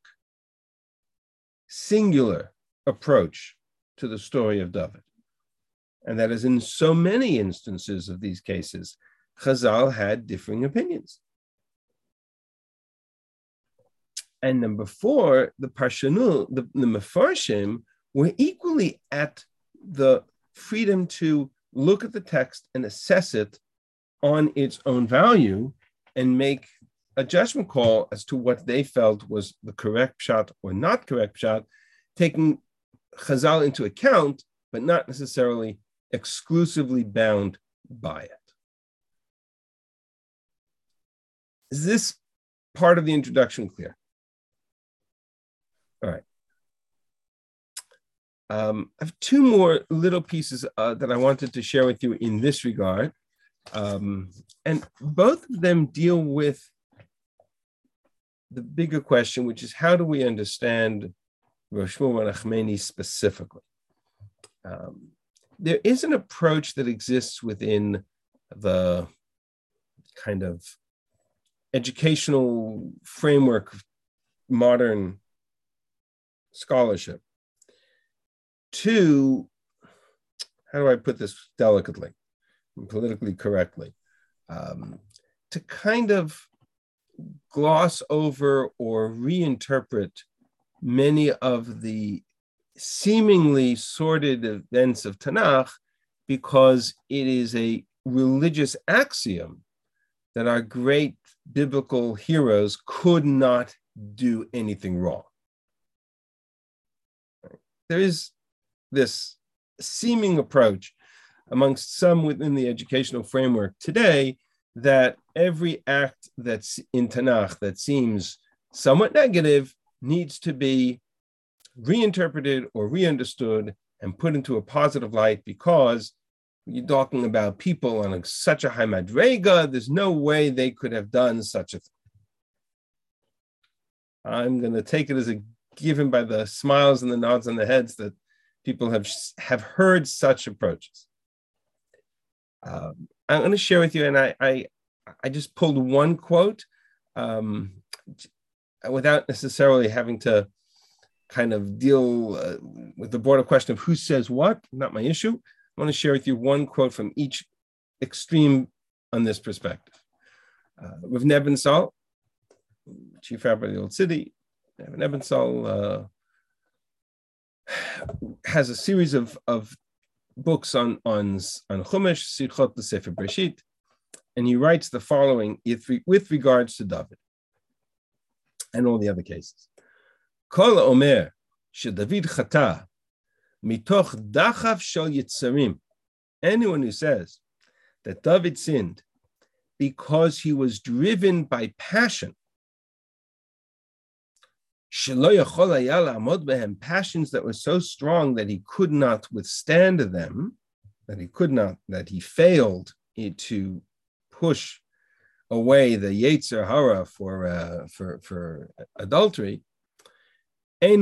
singular approach to the story of David. And that is in so many instances of these cases, Chazal had differing opinions. And number four, the Parshanul, the Mefarshim, were equally at the freedom to look at the text and assess it on its own value and make a judgment call as to what they felt was the correct pshat or not correct pshat, taking Chazal into account, but not necessarily exclusively bound by it. Is this part of the introduction clear? All right. I have 2 more little pieces that I wanted to share with you in this regard. And both of them deal with the bigger question, which is how do we understand Rav Shmuel Nachmani specifically? There is an approach that exists within the kind of educational framework of modern scholarship to, how do I put this delicately and politically correctly, to kind of gloss over or reinterpret many of the seemingly sordid events of Tanakh because it is a religious axiom that our great biblical heroes could not do anything wrong. There is this seeming approach amongst some within the educational framework today that every act that's in Tanakh that seems somewhat negative needs to be reinterpreted or reunderstood and put into a positive light because you're talking about people on such a high madrega, there's no way they could have done such a thing. I'm going to take it as a given by the smiles and the nods on the heads that people have heard such approaches. I'm going to share with you, and I just pulled one quote without necessarily having to kind of deal with the broader question of who says what, not my issue. I want to share with you one quote from each extreme on this perspective. Rav Nebensal, chief rabbi of the Old City, Rav Nebensal has a series of books on Chumash, Sichot, the Sefer Breshit, and he writes the following with regards to David and all the other cases. Kol omer sheDavid chata mitoch dachav shel yitzarim. Anyone who says that David sinned because he was driven by passion, shelo yachol haya la'amod behem, passions that were so strong that he could not withstand them, that he failed to push away the Yetzer Hara for adultery. He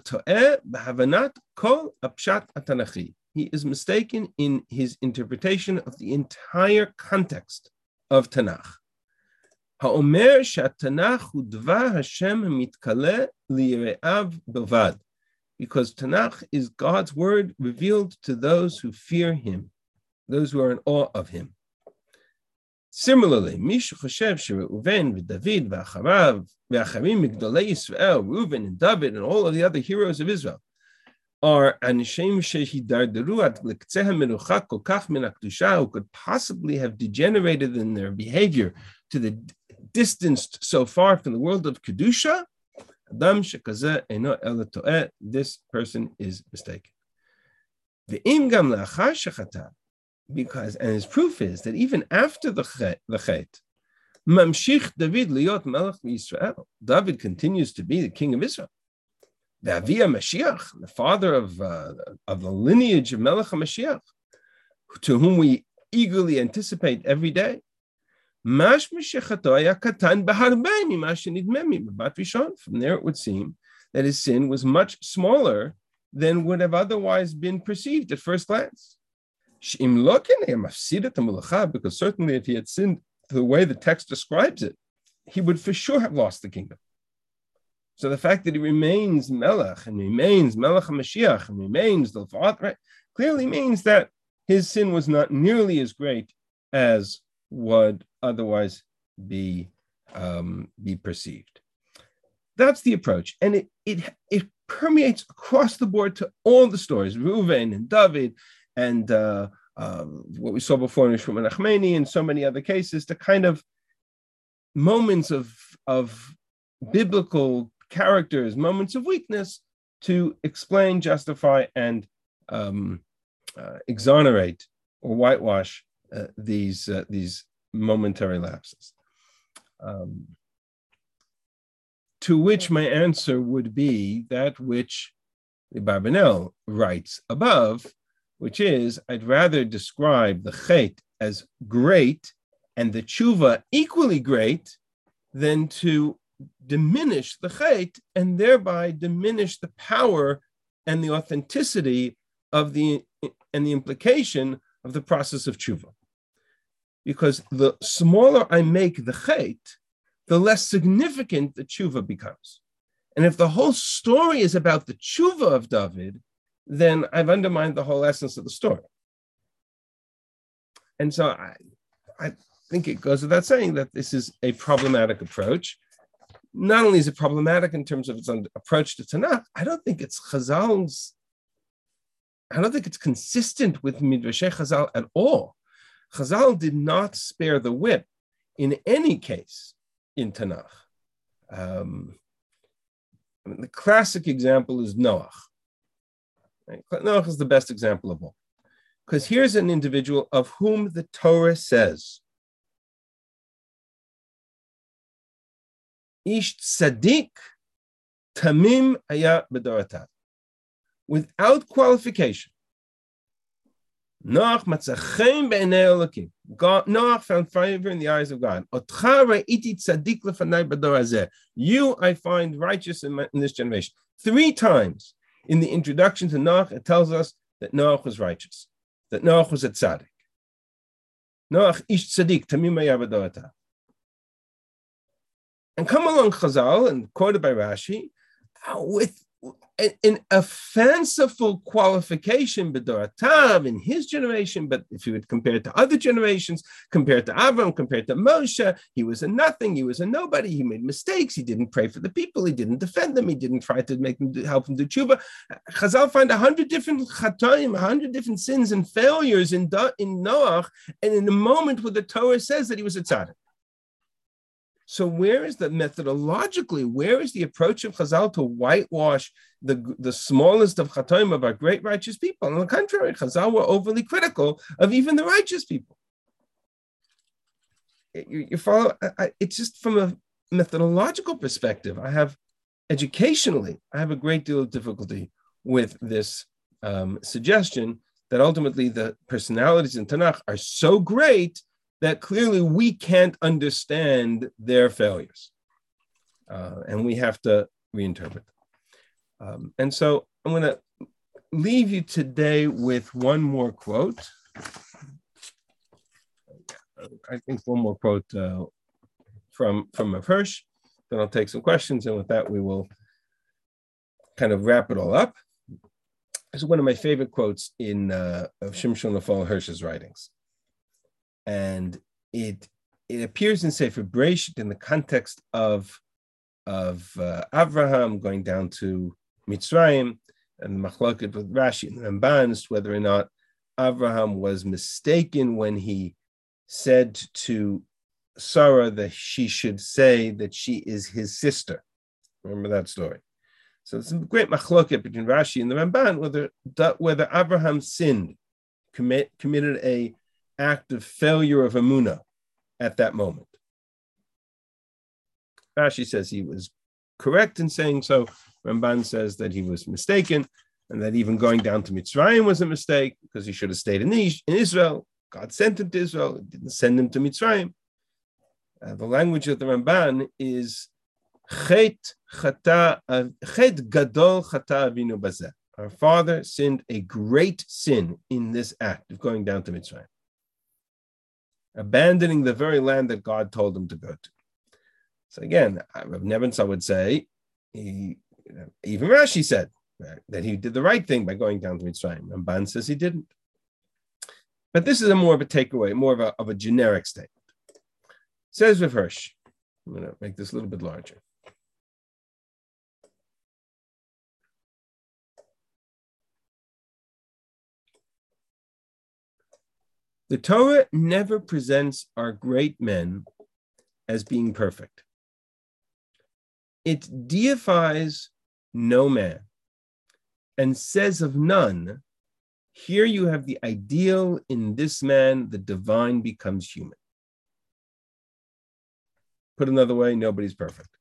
is mistaken in his interpretation of the entire context of Tanakh. Ha'omer she'Tanakh hu dvar Hashem mitkale li're'av bilvad, because Tanakh is God's word revealed to those who fear him, those who are in awe of him. Similarly, Mishu Choshev Reuven v'David v'Acharav v'Acharim migdolei Yisrael, Reuven and David and all of the other heroes of Israel are Anishim shehidarderu ad l'ktzeh ha'meruchak kol kach min ha'kedusha, who could possibly have degenerated in their behavior to the distanced so far from the world of kedusha. Adam shekazeh eino ela to'eh, this person is mistaken. Ve'im gam le'achar shechata, because, and his proof is that even after the chet, mamshich David liot melech Yisrael, David continues to be the king of Israel. The Avia Mashiach, the father of the lineage of Melech HaMashiach, to whom we eagerly anticipate every day. From there it would seem that his sin was much smaller than would have otherwise been perceived at first glance. Because certainly if he had sinned the way the text describes it, he would for sure have lost the kingdom. So the fact that he remains Melech and remains Melech HaMashiach and remains the Lefa'at, right, clearly means that his sin was not nearly as great as would otherwise be perceived. That's the approach, and it permeates across the board to all the stories, Reuven and David, and what we saw before in Shmuel Nachmani and so many other cases, the kind of moments of biblical characters, moments of weakness to explain, justify, and exonerate or whitewash these momentary lapses. To which my answer would be that which the Barbanel writes above, which is, I'd rather describe the chet as great and the tshuva equally great than to diminish the chet and thereby diminish the power and the authenticity of the implication of the process of tshuva. Because the smaller I make the chet, the less significant the tshuva becomes. And if the whole story is about the tshuva of David, then I've undermined the whole essence of the story. And so I think it goes without saying that this is a problematic approach. Not only is it problematic in terms of its approach to Tanakh, I don't think it's consistent with Midrashei Chazal at all. Chazal did not spare the whip in any case in Tanakh. The classic example is Noach. Right? Noach is the best example of all. Because here's an individual of whom the Torah says, Ish tzaddik tamim haya b'doratav. Without qualification. Noach matzah b'nei Elokim. Noach found favor in the eyes of God. Otcha ra'iti tzaddik lefanai b'dor hazeh. You I find righteous in this generation. 3 times in the introduction to Noach, it tells us that Noach was righteous, that Noach was a tzaddik. Noach ish tzaddik tamim haya b'doratav. And come along Chazal, and quoted by Rashi, with an a fanciful qualification, B'doratav, in his generation, but if you would compare it to other generations, compared to Avram, compared to Moshe, he was a nothing, he was a nobody, he made mistakes, he didn't pray for the people, he didn't defend them, he didn't try to make them help him do tshuva. Chazal find 100 different chatoim, 100 different sins and failures in Noach, and in the moment where the Torah says that he was a tzaddik. So where is where is the approach of Chazal to whitewash the smallest of chatoim of our great righteous people? On the contrary, Chazal were overly critical of even the righteous people. You follow? It's just from a methodological perspective. Educationally, I have a great deal of difficulty with this suggestion that ultimately the personalities in Tanakh are so great that clearly we can't understand their failures. And we have to reinterpret them. And so I'm going to leave you today with one more quote. I think one more quote from Rav Hirsch. Then I'll take some questions. And with that, we will kind of wrap it all up. This is one of my favorite quotes of Shimshon Raphael Hirsch's writings. And it appears in Sefer Bereshit in the context of Avraham going down to Mitzrayim, and the machloket with Rashi and the Ramban as to whether or not Avraham was mistaken when he said to Sarah that she should say that she is his sister. Remember that story. So it's a great machloket between Rashi and the Ramban whether Abraham sinned, committed a act of failure of emunah at that moment. Rashi says he was correct in saying so. Ramban says that he was mistaken, and that even going down to Mitzrayim was a mistake because he should have stayed in Israel. God sent him to Israel; he didn't send him to Mitzrayim. The language of the Ramban is Chet gadol chata avinu bazeh. Our father sinned a great sin in this act of going down to Mitzrayim, abandoning the very land that God told him to go to. So again, Rav Nebenzahl would say, even Rashi said that he did the right thing by going down to Mitzrayim. Ramban says he didn't. But this is more of a takeaway, more of a generic statement. Says Rav Hirsch, I'm going to make this a little bit larger. The Torah never presents our great men as being perfect. It deifies no man and says of none, here you have the ideal, in this man, the divine becomes human. Put another way, nobody's perfect.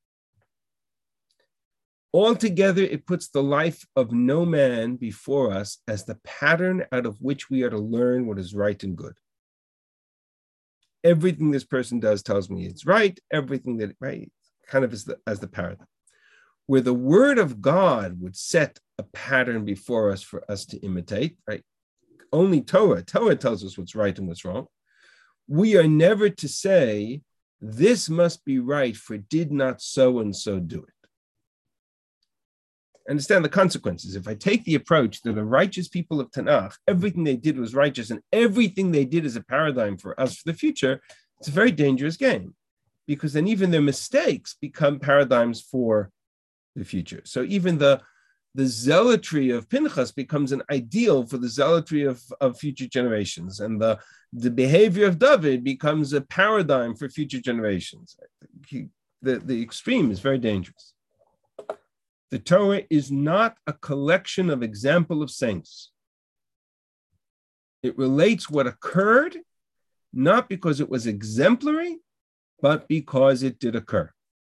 Altogether, it puts the life of no man before us as the pattern out of which we are to learn what is right and good. Everything this person does tells me it's right. Everything that right kind of is as the paradigm. Where the word of God would set a pattern before us for us to imitate, right? Only Torah tells us what's right and what's wrong. We are never to say, this must be right, for did not so and so do it. Understand the consequences. If I take the approach that the righteous people of Tanakh, everything they did was righteous and everything they did is a paradigm for us for the future, it's a very dangerous game, because then even their mistakes become paradigms for the future. So even the zealotry of Pinchas becomes an ideal for the zealotry of future generations, and the behavior of David becomes a paradigm for future generations. The extreme is very dangerous. The Torah is not a collection of example of saints. It relates what occurred, not because it was exemplary, but because it did occur.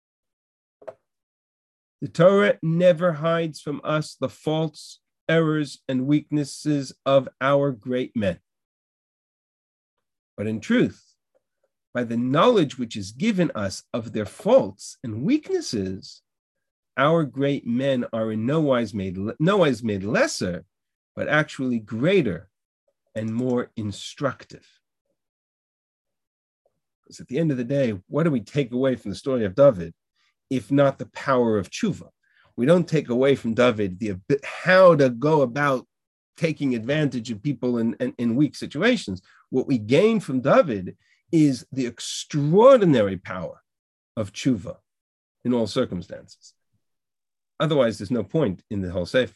The Torah never hides from us the faults, errors, and weaknesses of our great men. But in truth, by the knowledge which is given us of their faults and weaknesses, our great men are in no wise made lesser, but actually greater and more instructive. Because at the end of the day, what do we take away from the story of David, if not the power of tshuva? We don't take away from David how to go about taking advantage of people in weak situations. What we gain from David is the extraordinary power of tshuva in all circumstances. Otherwise, there's no point in the whole sefer.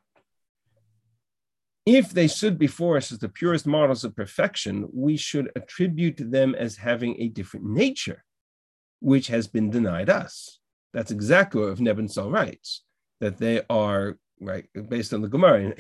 If they stood before us as the purest models of perfection, we should attribute them as having a different nature, which has been denied us. That's exactly what Nebenzahl writes, that they are, right, based on the Gemara,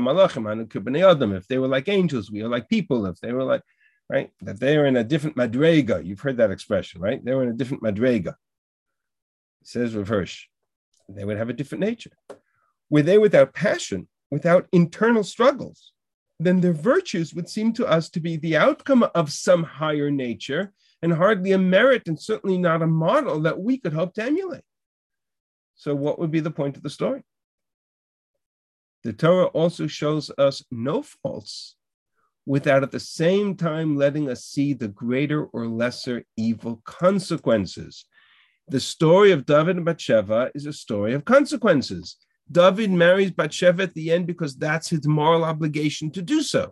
if they were like angels, we are like people. If they were like, right, that they are in a different madrega. You've heard that expression, right? They were in a different madrega. It says Rav Hirsch, they would have a different nature. Were they without passion, without internal struggles, then their virtues would seem to us to be the outcome of some higher nature and hardly a merit, and certainly not a model that we could hope to emulate. So what would be the point of the story? The Torah also shows us no faults without at the same time letting us see the greater or lesser evil consequences. The story of David and Bathsheba is a story of consequences. David marries Bathsheba at the end because that's his moral obligation to do so.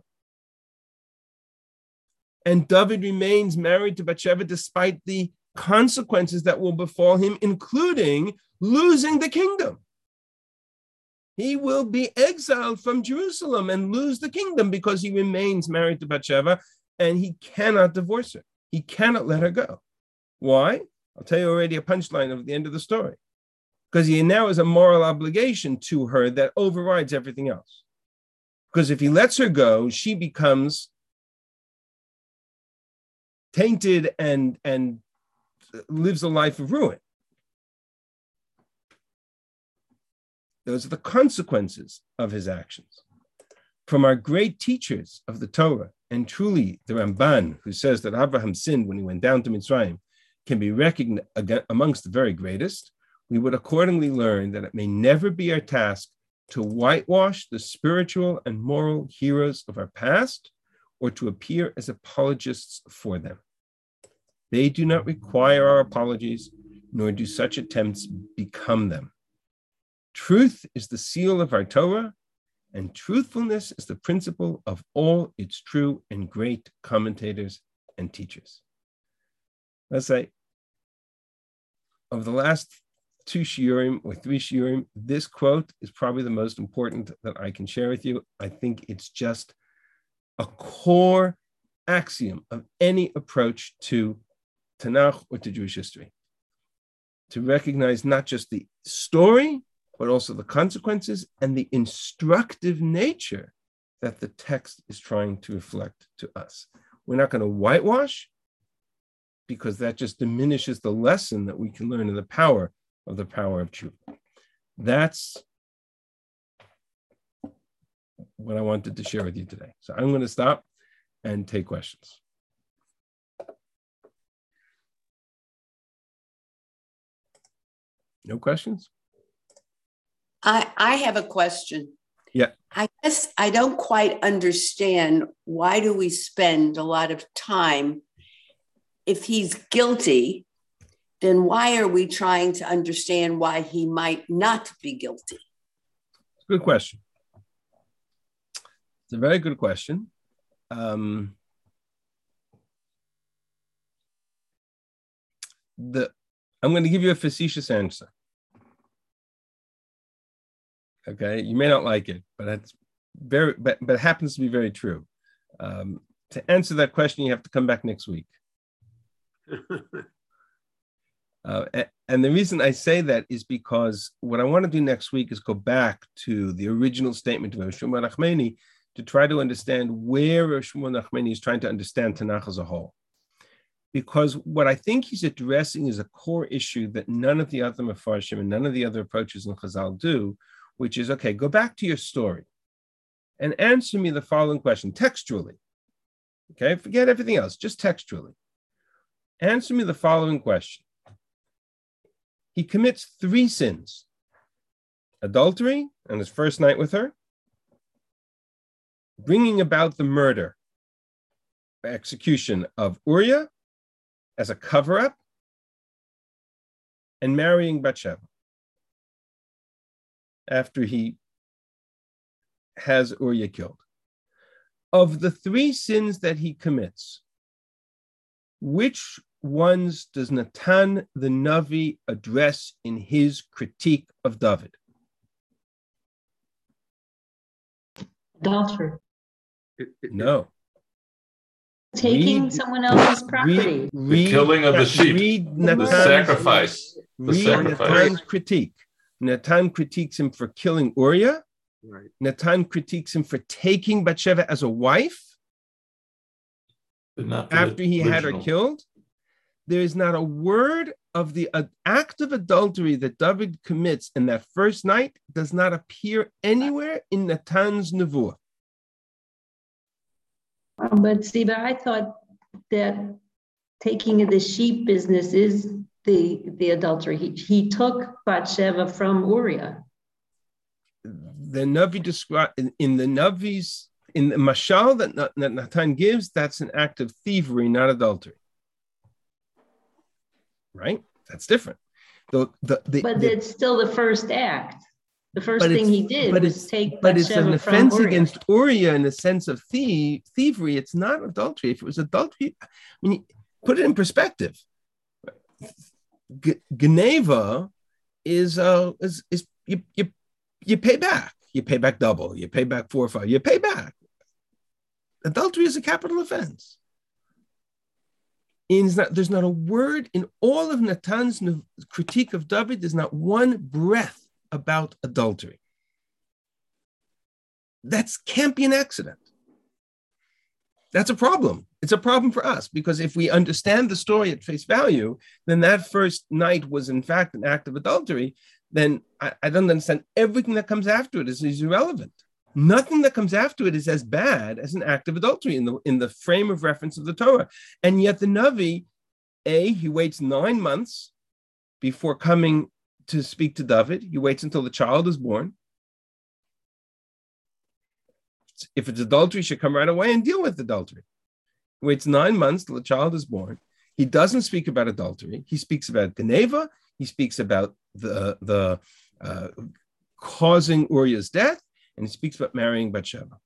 And David remains married to Bathsheba despite the consequences that will befall him, including losing the kingdom. He will be exiled from Jerusalem and lose the kingdom because he remains married to Bathsheba and he cannot divorce her. He cannot let her go. Why? I'll tell you already a punchline of the end of the story. Because he now has a moral obligation to her that overrides everything else. Because if he lets her go, she becomes tainted and lives a life of ruin. Those are the consequences of his actions. From our great teachers of the Torah, and truly the Ramban, who says that Abraham sinned when he went down to Mitzrayim, can be reckoned amongst the very greatest, we would accordingly learn that it may never be our task to whitewash the spiritual and moral heroes of our past or to appear as apologists for them. They do not require our apologies, nor do such attempts become them. Truth is the seal of our Torah, and truthfulness is the principle of all its true and great commentators and teachers. Let's say, of the last 2 shiurim or 3 shiurim, this quote is probably the most important that I can share with you. I think it's just a core axiom of any approach to Tanakh or to Jewish history. To recognize not just the story, but also the consequences and the instructive nature that the text is trying to reflect to us. We're not going to whitewash, because that just diminishes the lesson that we can learn in the power of truth. That's what I wanted to share with you today. So I'm going to stop and take questions. No questions? I have a question. Yeah. I guess I don't quite understand, why do we spend a lot of time, if he's guilty, then why are we trying to understand why he might not be guilty? Good question. It's a very good question. I'm going to give you a facetious answer. Okay, you may not like it, but it's but it happens to be very true. To answer that question, you have to come back next week. And the reason I say that is because what I want to do next week is go back to the original statement of Rav Shmuel Nachmani to try to understand where Rav Shmuel Nachmani is trying to understand Tanakh as a whole. Because what I think he's addressing is a core issue that none of the other Mefarshim and none of the other approaches in Chazal do, which is, okay, go back to your story and answer me the following question textually. Okay, forget everything else, just textually. Answer me the following question. He commits 3 sins: adultery on his first night with her, bringing about the murder, execution of Uriah as a cover-up, and marrying Bathsheba after he has Uriah killed. Of the 3 sins that he commits, which ones does Natan the Navi address in his critique of David? Adultery. No. Taking someone else's property. The killing of the sheep. The sacrifice. Natan's critique. Natan critiques him for killing Uriah. Right. Natan critiques him for taking Bathsheba as a wife after he had her killed. There is not a word of the act of adultery that David commits in that first night does not appear anywhere in Natan's nevuah. But I thought that taking the sheep business is the adultery. He took Bathsheba from Uriah. The Navi described in the mashal that Natan gives, that's an act of thievery, not adultery. Right? That's different. But it's still the first act. The first thing he did was take But it's an Bathsheba from offense Uriah. against Uriah in the sense of thievery. It's not adultery. If it was adultery, I mean, put it in perspective. Geneva is you pay back. You pay back double. You pay back 4 or 5. You pay back. Adultery is a capital offense. There's not a word in all of Natan's critique of David. There's not one breath about adultery. That can't be an accident. That's a problem. It's a problem for us because if we understand the story at face value, then that first night was in fact an act of adultery. Then I don't understand. Everything that comes after it is irrelevant. Nothing that comes after it is as bad as an act of adultery in the frame of reference of the Torah. And yet the Navi, he waits 9 months before coming to speak to David. He waits until the child is born. If it's adultery, he should come right away and deal with adultery. He waits 9 months till the child is born. He doesn't speak about adultery. He speaks about Geneva. He speaks about the causing Uriah's death. And he speaks about marrying Bathsheba.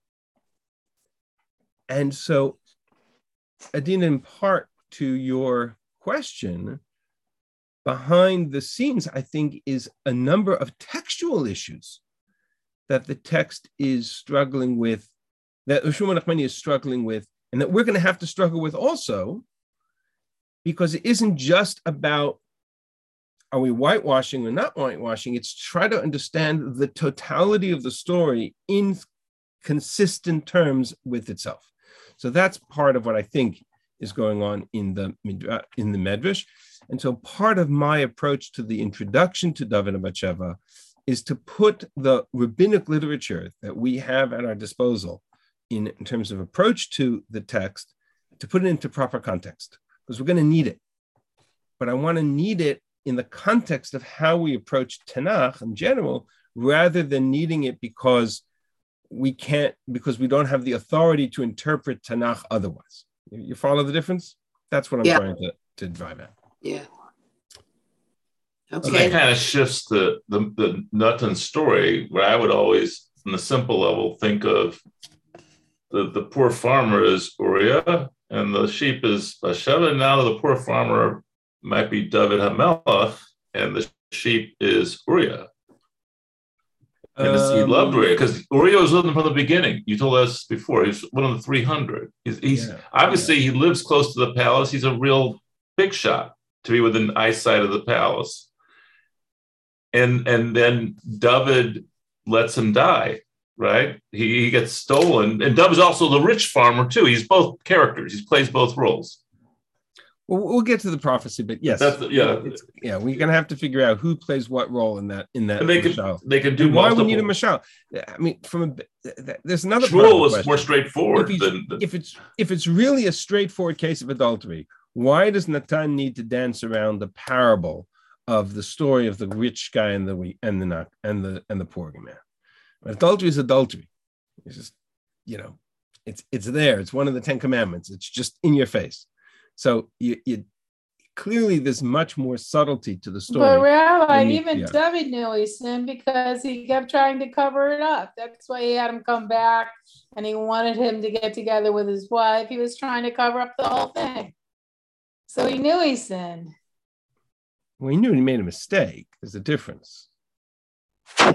And so, Adina, in part to your question, behind the scenes, I think, is a number of textual issues that the text is struggling with, that Shmuel Nachmani is struggling with, and that we're going to have to struggle with also, because it isn't just about are we whitewashing or not whitewashing? It's try to understand the totality of the story in consistent terms with itself. So that's part of what I think is going on in the Medrash. And so part of my approach to the introduction to David and Bathsheba is to put the rabbinic literature that we have at our disposal in terms of approach to the text, to put it into proper context, because we're going to need it. But I want to need it in the context of how we approach Tanakh in general, rather than needing it because we don't have the authority to interpret Tanakh otherwise. You follow the difference? That's what I'm trying to drive at. Yeah. Okay. So that kind of shifts the Natan story, where I would always, on the simple level, think of the poor farmer is Uriah and the sheep is Bathsheba. Now the poor farmer might be David HaMelech, and the sheep is Uriah. And he loved Uriah because Uriah was with him from the beginning. You told us before, he's one of the 300. He's obviously he lives close to the palace. He's a real big shot to be within eyesight of the palace. And then David lets him die, right? He gets stolen. And David's also the rich farmer too. He's both characters. He plays both roles. Well, we'll get to the prophecy, but yes, we're going to have to figure out who plays what role in that. And they can do. And why we need a mashal? I mean, there's another. Shmuel was more straightforward. If it's really a straightforward case of adultery, why does Natan need to dance around the parable of the story of the rich guy and the poor man? Adultery is adultery. It's just, it's there. It's one of the 10 commandments. It's just in your face. So you clearly there's much more subtlety to the story. But Rabbi, even David knew he sinned because he kept trying to cover it up. That's why he had him come back and he wanted him to get together with his wife. He was trying to cover up the whole thing. So he knew he sinned. Well, he knew he made a mistake. There's a difference. Okay.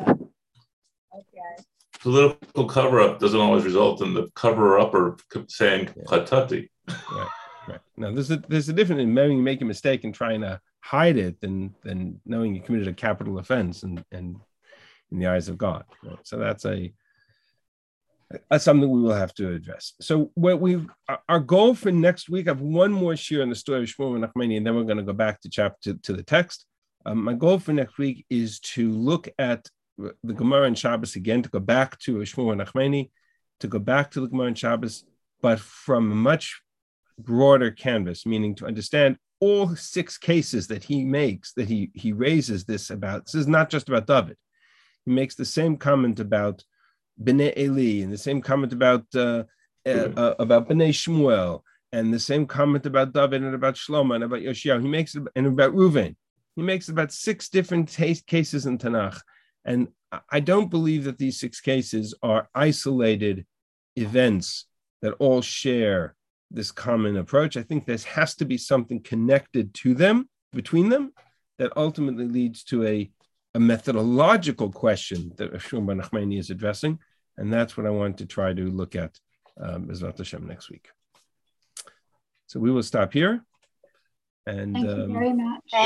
Political cover-up doesn't always result in the cover-upper saying chatati. Right. Now, there's a difference in knowing you make a mistake and trying to hide it than knowing you committed a capital offense and in the eyes of God. Right? So that's something we will have to address. So our goal for next week, I have one more share in the story of Shmuel and Nachmani, and then we're going to go back to the text. My goal for next week is to look at the Gemara and Shabbos again, to go back to Shmuel and Nachmani, to go back to the Gemara and Shabbos, but from a much broader canvas, meaning to understand all 6 cases that he makes, that he raises this about. This is not just about David. He makes the same comment about Bnei Eli, and the same comment about Bnei Shmuel, and the same comment about David and about Shlomo and about Yoshiyahu. He makes it, and about Reuven. He makes about 6 different cases in Tanakh. And I don't believe that these 6 cases are isolated events that all share this common approach. I think there has to be something connected to them, between them, that ultimately leads to a methodological question that Shmuel Bar Nachmani is addressing. And that's what I want to try to look at B'ezrat Hashem next week. So we will stop here. And thank you very much.